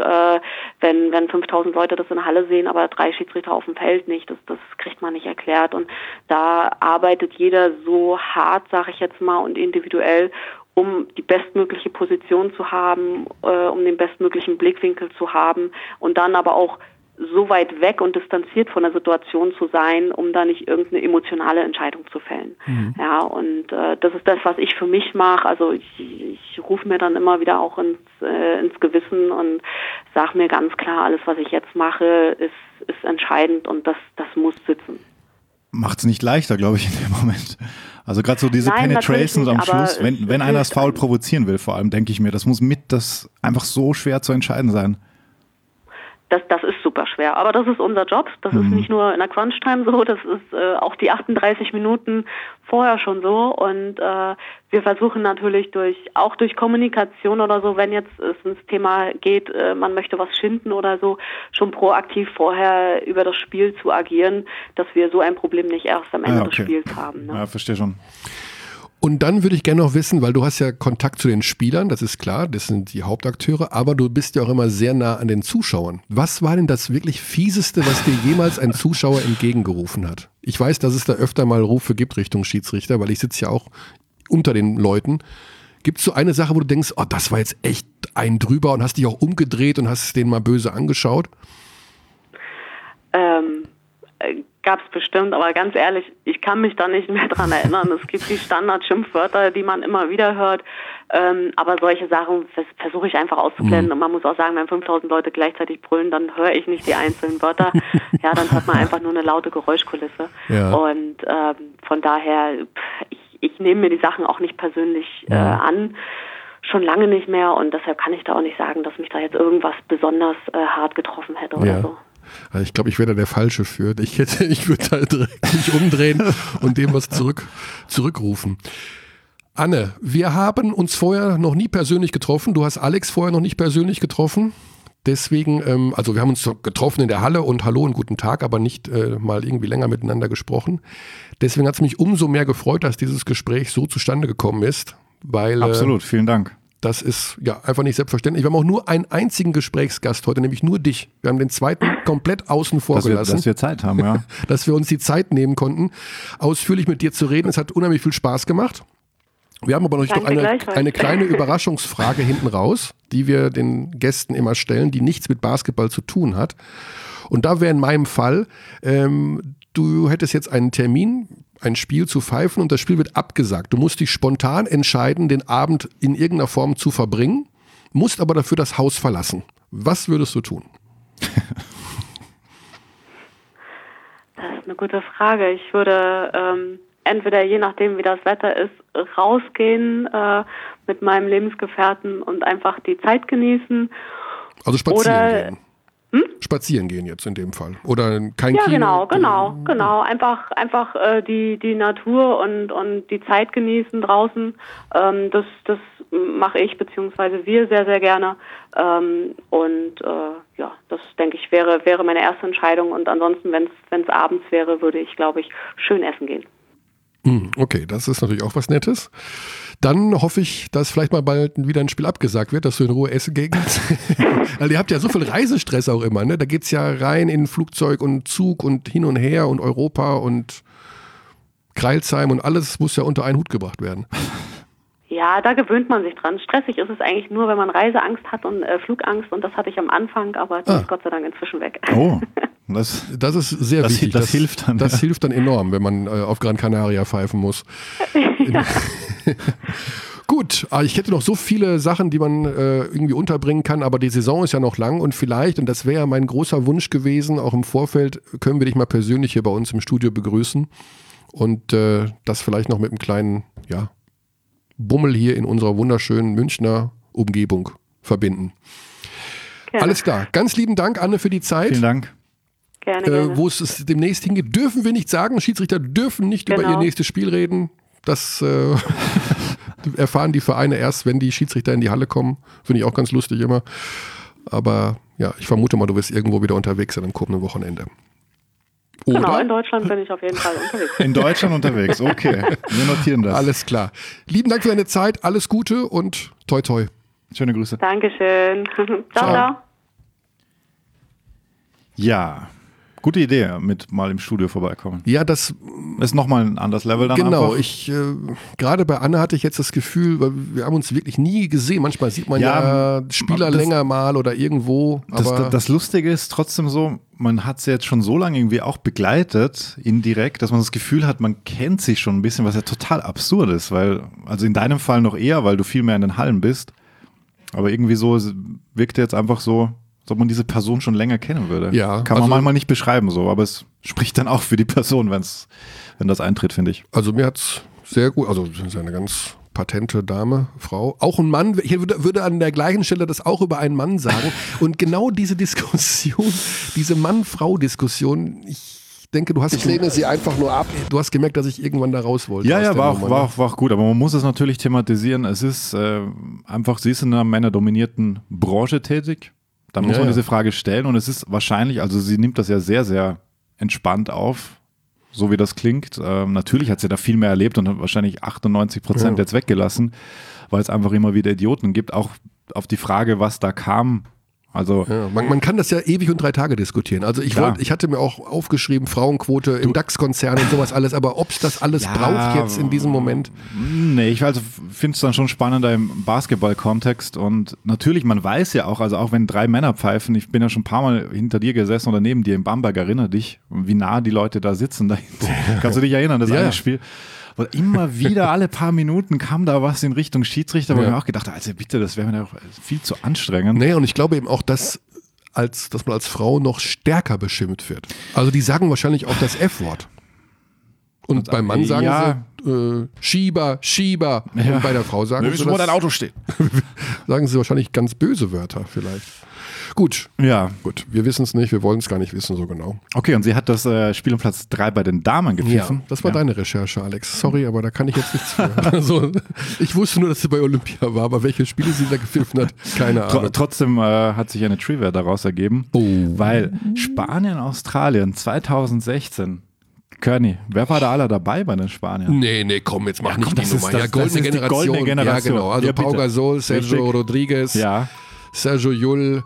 wenn 5000 Leute das in der Halle sehen, aber 3 Schiedsrichter auf dem Feld nicht, das kriegt man nicht erklärt und da arbeitet jeder so hart, sage ich jetzt mal, und individuell, um die bestmögliche Position zu haben, um den bestmöglichen Blickwinkel zu haben und dann aber auch so weit weg und distanziert von der Situation zu sein, um da nicht irgendeine emotionale Entscheidung zu fällen. Ja, und das ist das, was ich für mich mache. Also ich rufe mir dann immer wieder auch ins Gewissen und sage mir ganz klar, alles, was ich jetzt mache, ist entscheidend und das muss sitzen. Macht es nicht leichter, glaube ich, in dem Moment. Also gerade so diese Penetrations am Schluss, wenn einer das Foul provozieren will, vor allem, denke ich mir, das muss das einfach so schwer zu entscheiden sein. Das ist super schwer, aber das ist unser Job. Das ist nicht nur in der Crunch-Time so, das ist auch die 38 Minuten vorher schon so und wir versuchen natürlich durch Kommunikation oder so, wenn jetzt es ins Thema geht, man möchte was schinden oder so, schon proaktiv vorher über das Spiel zu agieren, dass wir so ein Problem nicht erst am Ende des Spiels haben. Ne? Ja, verstehe schon. Und dann würde ich gerne noch wissen, weil du hast ja Kontakt zu den Spielern, das ist klar, das sind die Hauptakteure, aber du bist ja auch immer sehr nah an den Zuschauern. Was war denn das wirklich Fieseste, was dir jemals ein Zuschauer entgegengerufen hat? Ich weiß, dass es da öfter mal Rufe gibt Richtung Schiedsrichter, weil ich sitze ja auch unter den Leuten. Gibt es so eine Sache, wo du denkst, oh, das war jetzt echt ein drüber und hast dich auch umgedreht und hast es denen mal böse angeschaut? Gab es bestimmt, aber ganz ehrlich, ich kann mich da nicht mehr dran erinnern. Es gibt die Standard-Schimpfwörter, die man immer wieder hört, aber solche Sachen versuche ich einfach auszublenden. Und man muss auch sagen, wenn 5000 Leute gleichzeitig brüllen, dann höre ich nicht die einzelnen Wörter. Ja, dann hört man einfach nur eine laute Geräuschkulisse. Ja. Und von daher, ich nehme mir die Sachen auch nicht persönlich an. Schon lange nicht mehr und deshalb kann ich da auch nicht sagen, dass mich da jetzt irgendwas besonders hart getroffen hätte oder so. Also ich glaube, ich wäre da der Falsche für. Ich würde da direkt mich umdrehen und dem was zurückrufen. Anne, wir haben uns vorher noch nie persönlich getroffen. Du hast Alex vorher noch nicht persönlich getroffen. Deswegen, also wir haben uns getroffen in der Halle und Hallo und guten Tag, aber nicht mal irgendwie länger miteinander gesprochen. Deswegen hat es mich umso mehr gefreut, dass dieses Gespräch so zustande gekommen ist. Weil, absolut, vielen Dank. Das ist ja einfach nicht selbstverständlich. Wir haben auch nur einen einzigen Gesprächsgast heute, nämlich nur dich. Wir haben den zweiten komplett außen vor gelassen. Dass wir Zeit haben, ja. Dass wir uns die Zeit nehmen konnten, ausführlich mit dir zu reden. Es hat unheimlich viel Spaß gemacht. Wir haben aber noch eine kleine Überraschungsfrage hinten raus, die wir den Gästen immer stellen, die nichts mit Basketball zu tun hat. Und da wäre in meinem Fall, du hättest jetzt einen Termin, ein Spiel zu pfeifen und das Spiel wird abgesagt. Du musst dich spontan entscheiden, den Abend in irgendeiner Form zu verbringen, musst aber dafür das Haus verlassen. Was würdest du tun? eine gute Frage. Ich würde entweder, je nachdem wie das Wetter ist, rausgehen mit meinem Lebensgefährten und einfach die Zeit genießen. Also spazieren gehen. Spazieren gehen jetzt in dem Fall. Oder kein Kino? Ja, genau. Einfach die Natur und die Zeit genießen draußen. Das mache ich beziehungsweise wir sehr, sehr gerne. Das denke ich wäre meine erste Entscheidung. Und ansonsten, wenn es abends wäre, würde ich, glaube ich, schön essen gehen. Okay, das ist natürlich auch was Nettes. Dann hoffe ich, dass vielleicht mal bald wieder ein Spiel abgesagt wird, dass du in Ruhe essen gehen kannst. Weil ihr habt ja so viel Reisestress auch immer, ne? Da geht's ja rein in Flugzeug und Zug und hin und her und Europa und Crailsheim und alles muss ja unter einen Hut gebracht werden. Ja, da gewöhnt man sich dran. Stressig ist es eigentlich nur, wenn man Reiseangst hat und Flugangst, und das hatte ich am Anfang, aber das ist Gott sei Dank inzwischen weg. Oh, das ist sehr wichtig. Das hilft dann. Das hilft dann enorm, wenn man auf Gran Canaria pfeifen muss. Ja. Gut, ich hätte noch so viele Sachen, die man irgendwie unterbringen kann, aber die Saison ist ja noch lang und vielleicht, und das wäre mein großer Wunsch gewesen, auch im Vorfeld, können wir dich mal persönlich hier bei uns im Studio begrüßen und das vielleicht noch mit einem kleinen, Bummel hier in unserer wunderschönen Münchner Umgebung verbinden. Gerne. Alles klar. Ganz lieben Dank, Anne, für die Zeit. Vielen Dank. Gerne. Wo es demnächst hingeht, dürfen wir nicht sagen. Schiedsrichter dürfen nicht über ihr nächstes Spiel reden. Das erfahren die Vereine erst, wenn die Schiedsrichter in die Halle kommen. Finde ich auch ganz lustig immer. Aber ja, ich vermute mal, du wirst irgendwo wieder unterwegs sein am kommenden Wochenende. Oder? Genau, in Deutschland bin ich auf jeden Fall unterwegs. In Deutschland unterwegs, okay. Wir notieren das. Alles klar. Lieben Dank für deine Zeit, alles Gute und toi toi. Schöne Grüße. Dankeschön. Ciao. Ja, gute Idee, mit mal im Studio vorbeikommen. Ja, das ist nochmal ein anderes Level dann genau, einfach. Gerade bei Anne hatte ich jetzt das Gefühl, weil wir haben uns wirklich nie gesehen. Manchmal sieht man ja Spieler länger mal oder irgendwo. Aber das Lustige ist trotzdem so, man hat sie jetzt schon so lange irgendwie auch begleitet, indirekt, dass man das Gefühl hat, man kennt sich schon ein bisschen, was ja total absurd ist, weil, also in deinem Fall noch eher, weil du viel mehr in den Hallen bist, aber irgendwie so wirkt jetzt einfach so, als ob man diese Person schon länger kennen würde. Ja, kann man manchmal nicht beschreiben so, aber es spricht dann auch für die Person, wenn das eintritt, finde ich. Also mir hat es sehr gut, also das ist eine ganz patente Dame, Frau, auch ein Mann, ich würde an der gleichen Stelle das auch über einen Mann sagen und genau diese Diskussion, diese Mann-Frau-Diskussion, ich denke, ich lehne sie einfach nur ab. Du hast gemerkt, dass ich irgendwann da raus wollte. Ja, war auch gut, aber man muss es natürlich thematisieren, es ist einfach, sie ist in einer männerdominierten Branche tätig, dann muss man diese Frage stellen und es ist wahrscheinlich, also sie nimmt das ja sehr, sehr entspannt auf, so wie das klingt. Natürlich hat sie da viel mehr erlebt und hat wahrscheinlich 98% jetzt weggelassen, weil es einfach immer wieder Idioten gibt. Auch auf die Frage, was da kam. Also man kann das ja ewig und 3 Tage diskutieren. Also ich hatte mir auch aufgeschrieben, Frauenquote im DAX-Konzern und sowas alles, aber ob es das alles braucht jetzt in diesem Moment? Nee, ich finde es dann schon spannender im Basketball-Kontext und natürlich, man weiß ja auch, also auch wenn 3 Männer pfeifen, ich bin ja schon ein paar Mal hinter dir gesessen oder neben dir in Bamberg, erinnere dich, wie nah die Leute da sitzen dahinter. Kannst du dich erinnern, das eine Spiel? Und immer wieder, alle paar Minuten kam da was in Richtung Schiedsrichter, wo ich mir auch gedacht habe, also bitte, das wäre mir doch viel zu anstrengend. Nee, und ich glaube eben auch, dass man als Frau noch stärker beschimpft wird. Also die sagen wahrscheinlich auch das F-Wort. Und beim Mann sagen sie Schieber. Und bei der Frau sagen sie, wo dein Auto steht. sagen sie wahrscheinlich ganz böse Wörter vielleicht. Gut. Ja. Gut, wir wissen es nicht, wir wollen es gar nicht wissen so genau. Okay, und sie hat das Spiel um Platz 3 bei den Damen gepfiffen. Ja, das war deine Recherche, Alex. Sorry, aber da kann ich jetzt nichts für. Also, ich wusste nur, dass sie bei Olympia war, aber welche Spiele sie da gepfiffen hat, keine Ahnung. Trotzdem hat sich eine Trivia daraus ergeben, weil Spanien, Australien 2016, Körny, wer war da alle dabei bei den Spaniern? Nee, komm, jetzt mach nicht die Nummer. Goldene Generation. Ja, genau. Also Pau Gasol, Sergio Rodriguez, Sergio Llull,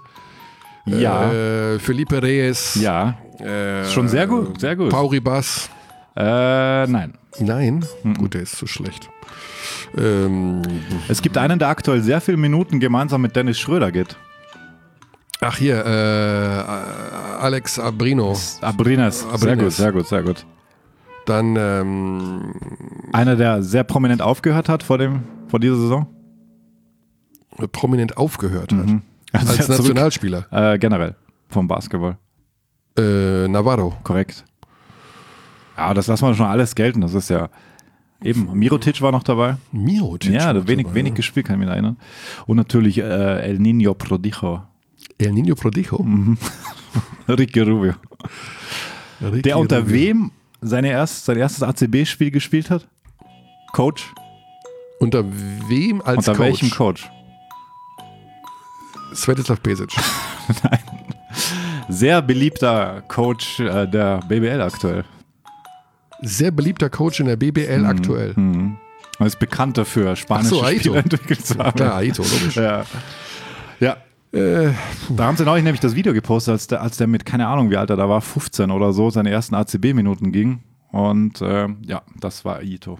Felipe Reyes. Ja, schon sehr gut. Pau Ribas. Nein. Nein? Gut, der ist zu schlecht. Es gibt einen, der aktuell sehr viele Minuten gemeinsam mit Dennis Schröder geht. Ach hier, Alex Abrines. Sehr gut. Dann einer, der sehr prominent aufgehört hat vor dieser Saison. Prominent aufgehört hat. Als Nationalspieler. Generell vom Basketball. Navarro. Korrekt. Ja, das lassen wir schon alles gelten. Das ist ja eben, Mirotic war noch dabei. Mirotic? Ja, wenig gespielt, kann ich mich erinnern. Und natürlich El Niño Prodigo. El Niño Prodigo? Ricky Rubio. Der unter wem sein erstes ACB-Spiel gespielt hat? Coach? Unter wem als Coach? Unter welchem Coach? Svetislav Pesic. Nein. Sehr beliebter Coach der BBL aktuell. Sehr beliebter Coach in der BBL aktuell. Er ist bekannt dafür, spanische Spieler entwickelt zu haben. Klar, Aito, logisch. Ja. Da haben sie neulich nämlich das Video gepostet, als der mit, keine Ahnung wie alt er da war, 15 oder so, seine ersten ACB-Minuten ging. Und das war Aito.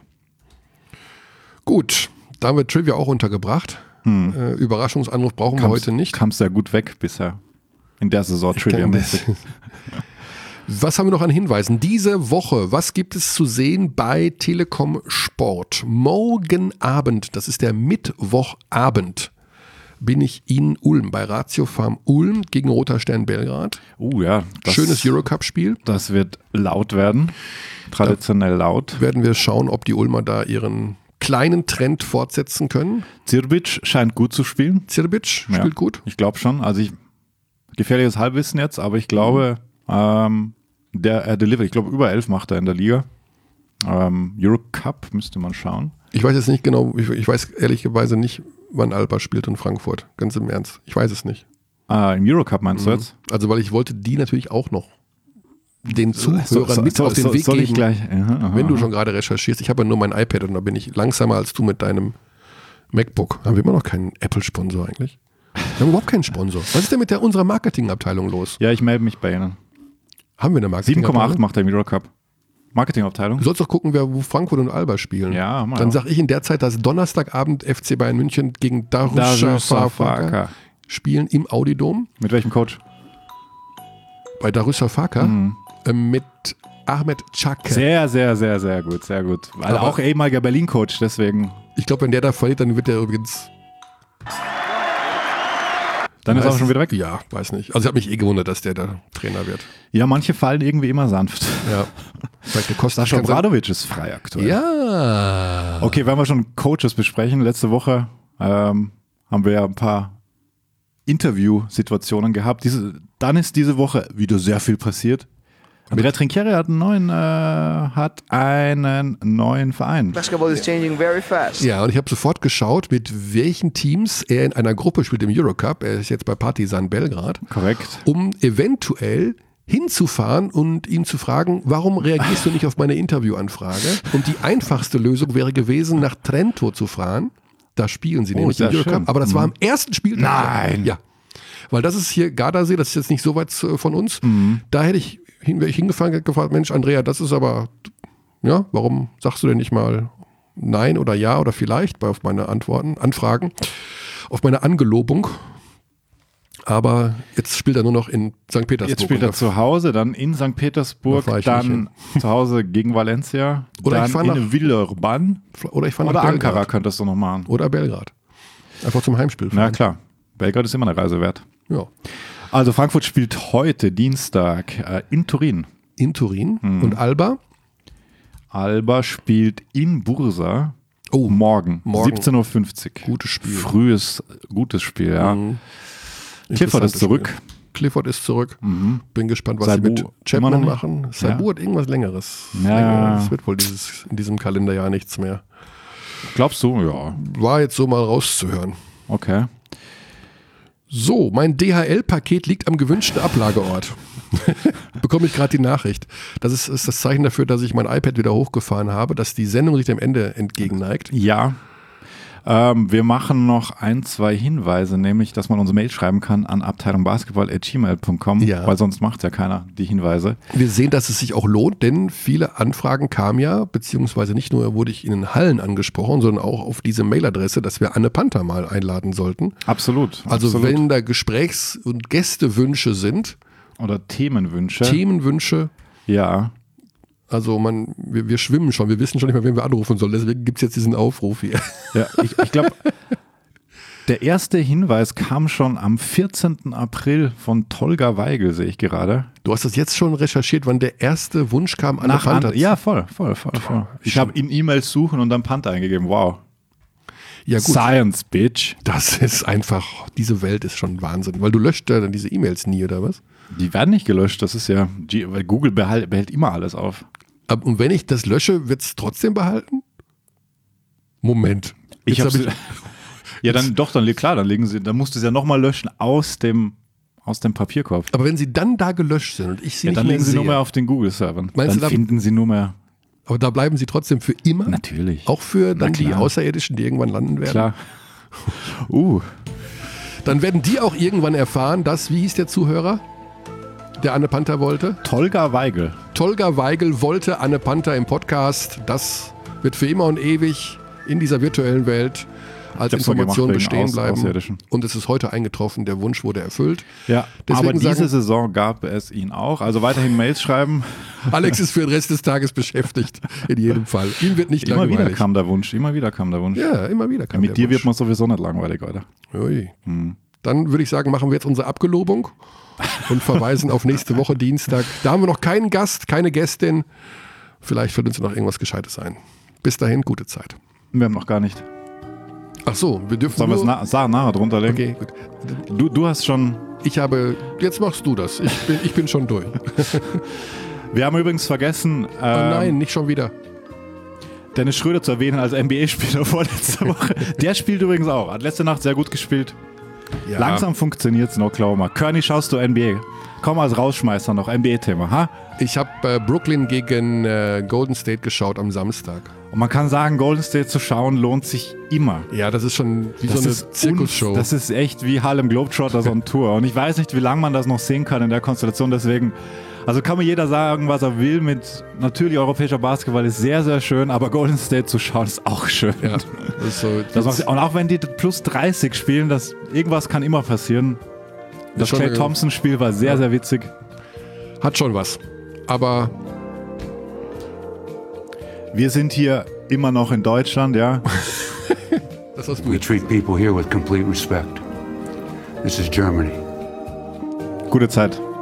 Gut, da haben wir Trivia auch untergebracht. Überraschungsanruf brauchen wir heute nicht. Kam sehr gut weg bisher. In der Saison Trivia-mäßig. Was haben wir noch an Hinweisen? Diese Woche, was gibt es zu sehen bei Telekom Sport? Morgen Abend, das ist der Mittwochabend, bin ich in Ulm, bei Ratio Farm Ulm gegen Roter Stern Belgrad. Ja. Schönes Eurocup-Spiel. Das wird laut werden, traditionell laut. Werden wir schauen, ob die Ulmer da ihren kleinen Trend fortsetzen können. Zirbic scheint gut zu spielen. Zirbic spielt gut? Ich glaube schon. Also gefährliches Halbwissen jetzt, aber ich glaube, er delivert. Ich glaube, über 11 macht er in der Liga. Eurocup müsste man schauen. Ich weiß jetzt nicht genau, ich weiß ehrlicherweise nicht, wann Alba spielt in Frankfurt. Ganz im Ernst. Ich weiß es nicht. Im Eurocup meinst du jetzt? Also, weil ich wollte die natürlich auch noch den Zuhörern mit auf den Weg soll geben, ich gleich? Wenn du schon gerade recherchierst. Ich habe ja nur mein iPad und da bin ich langsamer als du mit deinem MacBook. Haben wir immer noch keinen Apple-Sponsor eigentlich? Wir haben überhaupt keinen Sponsor. Was ist denn mit unserer Marketingabteilung los? Ja, ich melde mich bei Ihnen. Haben wir eine Marketingabteilung? 7,8 macht er im Eurocup. Marketingabteilung. Du sollst doch gucken, wo Frankfurt und Alba spielen. Ja, dann sage ich in der Zeit, dass Donnerstagabend FC Bayern München gegen Darüşşafaka spielen im Audi-Dom. Mit welchem Coach? Bei Darüşşafaka mit Ahmet Çakır. Sehr, sehr, sehr, sehr gut, sehr gut. Also auch ehemaliger Berlin-Coach, deswegen. Ich glaube, wenn der da verliert, dann wird der übrigens... Dann ist er auch schon wieder weg? Ja, weiß nicht. Also ich habe mich gewundert, dass der da Trainer wird. Ja, manche fallen irgendwie immer sanft. Ja. Sascha Obradovic ist frei aktuell. Ja. Okay, wenn wir schon Coaches besprechen, letzte Woche haben wir ja ein paar Interviewsituationen gehabt. Dann ist diese Woche wieder sehr viel passiert. Andrea Trinchieri hat einen neuen Verein. Basketball is changing very fast. Ja, und ich habe sofort geschaut, mit welchen Teams er in einer Gruppe spielt im Eurocup. Er ist jetzt bei Partizan Belgrad. Korrekt. Um eventuell hinzufahren und ihn zu fragen, warum reagierst du nicht auf meine Interviewanfrage? Und die einfachste Lösung wäre gewesen, nach Trento zu fahren. Da spielen sie nämlich im Eurocup. Schön. Aber das war am ersten Spieltag. Nein. Ja. Weil das ist hier Gardasee, das ist jetzt nicht so weit von uns. Da wäre ich hingefahren und gefragt, Mensch, Andrea, das ist aber, ja, warum sagst du denn nicht mal nein oder ja oder vielleicht auf meine Anfragen, auf meine Angelobung. Aber jetzt spielt er nur noch in St. Petersburg. Jetzt spielt er zu Hause, dann in St. Petersburg, dann zu Hause gegen Valencia, oder dann ich fahre in Villeurbanne oder Ankara könntest du noch machen. Oder Belgrad. Einfach zum Heimspiel fahren. Na klar, Belgrad ist immer eine Reise wert. Ja. Also Frankfurt spielt heute Dienstag in Turin. In Turin. Und Alba? Alba spielt in Bursa morgen. 17:50 Uhr. Gutes Spiel. Frühes, gutes Spiel, ja. Clifford ist zurück. Spiel. Clifford ist zurück. Bin gespannt, was sie mit Chapman machen. Saibu hat irgendwas Längeres. Ja. Es wird wohl in diesem Kalenderjahr nichts mehr. Glaubst du? Ja. War jetzt so mal rauszuhören. Okay. So, mein DHL-Paket liegt am gewünschten Ablageort. Bekomme ich gerade die Nachricht. Das ist das Zeichen dafür, dass ich mein iPad wieder hochgefahren habe, dass die Sendung sich dem Ende entgegenneigt. Ja. Wir machen noch 1, 2 Hinweise, nämlich, dass man uns Mail schreiben kann an abteilungbasketball@gmail.com, weil sonst macht ja keiner die Hinweise. Wir sehen, dass es sich auch lohnt, denn viele Anfragen kamen ja, beziehungsweise nicht nur wurde ich in den Hallen angesprochen, sondern auch auf diese Mailadresse, dass wir Anne Panther mal einladen sollten. Absolut. Also wenn da Gesprächs- und Gästewünsche sind. Oder Themenwünsche. Ja. Also wir schwimmen schon, wir wissen schon nicht mehr, wen wir anrufen sollen. Deswegen gibt es jetzt diesen Aufruf hier. Ja, ich glaube, Der erste Hinweis kam schon am 14. April von Tolga Weigel, sehe ich gerade. Du hast das jetzt schon recherchiert, wann der erste Wunsch kam an Nach der Panther? Ja, voll. Ich habe in E-Mails suchen und dann Panther eingegeben. Wow. Ja, gut. Science, Bitch. Das ist einfach, diese Welt ist schon Wahnsinn. Weil du löscht ja dann diese E-Mails nie, oder was? Die werden nicht gelöscht, das ist ja, weil Google behält immer alles auf. Und wenn ich das lösche, wird es trotzdem behalten? Moment. Ja, dann musst du es ja nochmal löschen aus dem Papierkorb. Aber wenn sie dann da gelöscht sind und ich sie nicht dann mehr legen sie sehe, nur mehr auf den Google-Servern. Meinst Dann du, finden sie nur mehr. aber da bleiben sie trotzdem für immer? Natürlich. Auch für dann die klar. Außerirdischen, die irgendwann landen werden? Klar. Dann werden die auch irgendwann erfahren, dass, wie hieß der Zuhörer, der Anne Panther wollte? Tolga Weigel. Tolga Weigel wollte Anne Panther im Podcast. Das wird für immer und ewig in dieser virtuellen Welt als Information bestehen bleiben. Und es ist heute eingetroffen, der Wunsch wurde erfüllt. Ja, deswegen aber diese Saison gab es ihn auch. Also weiterhin Mails schreiben. Alex ist für den Rest des Tages beschäftigt, in jedem Fall. Ihm wird nicht langweilig. Immer wieder kam der Wunsch. Ja, immer wieder kam der Wunsch. Mit dir wird man sowieso nicht langweilig, oder? Ui. Dann würde ich sagen, machen wir jetzt unsere Abgelobung und verweisen auf nächste Woche Dienstag. Da haben wir noch keinen Gast, keine Gästin. Vielleicht fällt uns noch irgendwas Gescheites ein. Bis dahin, gute Zeit. Wir haben noch gar nicht. Ach so, wir dürfen Sollen wir es nachher drunter legen? Okay, gut. Du hast schon... Jetzt machst du das. Ich bin schon durch. Wir haben übrigens vergessen... Oh nein, nicht schon wieder. Dennis Schröder zu erwähnen als NBA-Spieler vorletzte Woche. Der spielt übrigens auch. Hat letzte Nacht sehr gut gespielt. Ja. Langsam funktioniert es in Oklahoma. Kearney, schaust du NBA? Komm als Rausschmeißer noch, NBA-Thema, ha? Ich habe Brooklyn gegen Golden State geschaut am Samstag. Und man kann sagen, Golden State zu schauen lohnt sich immer. Ja, das ist schon wie so eine Zirkusshow. Das ist echt wie Harlem Globetrotters on Tour. Und ich weiß nicht, wie lange man das noch sehen kann in der Konstellation. Deswegen, also kann mir jeder sagen, was er will. Natürlich europäischer Basketball ist sehr, sehr schön, aber Golden State zu schauen ist auch schön. Ja, das ist so, und auch wenn die plus 30 spielen, irgendwas kann immer passieren. Das Klay Thompson-Spiel war sehr, sehr witzig. Hat schon was. Aber wir sind hier immer noch in Deutschland, ja. Das hast du. We treat people here with complete respect. This is Germany. Gute Zeit.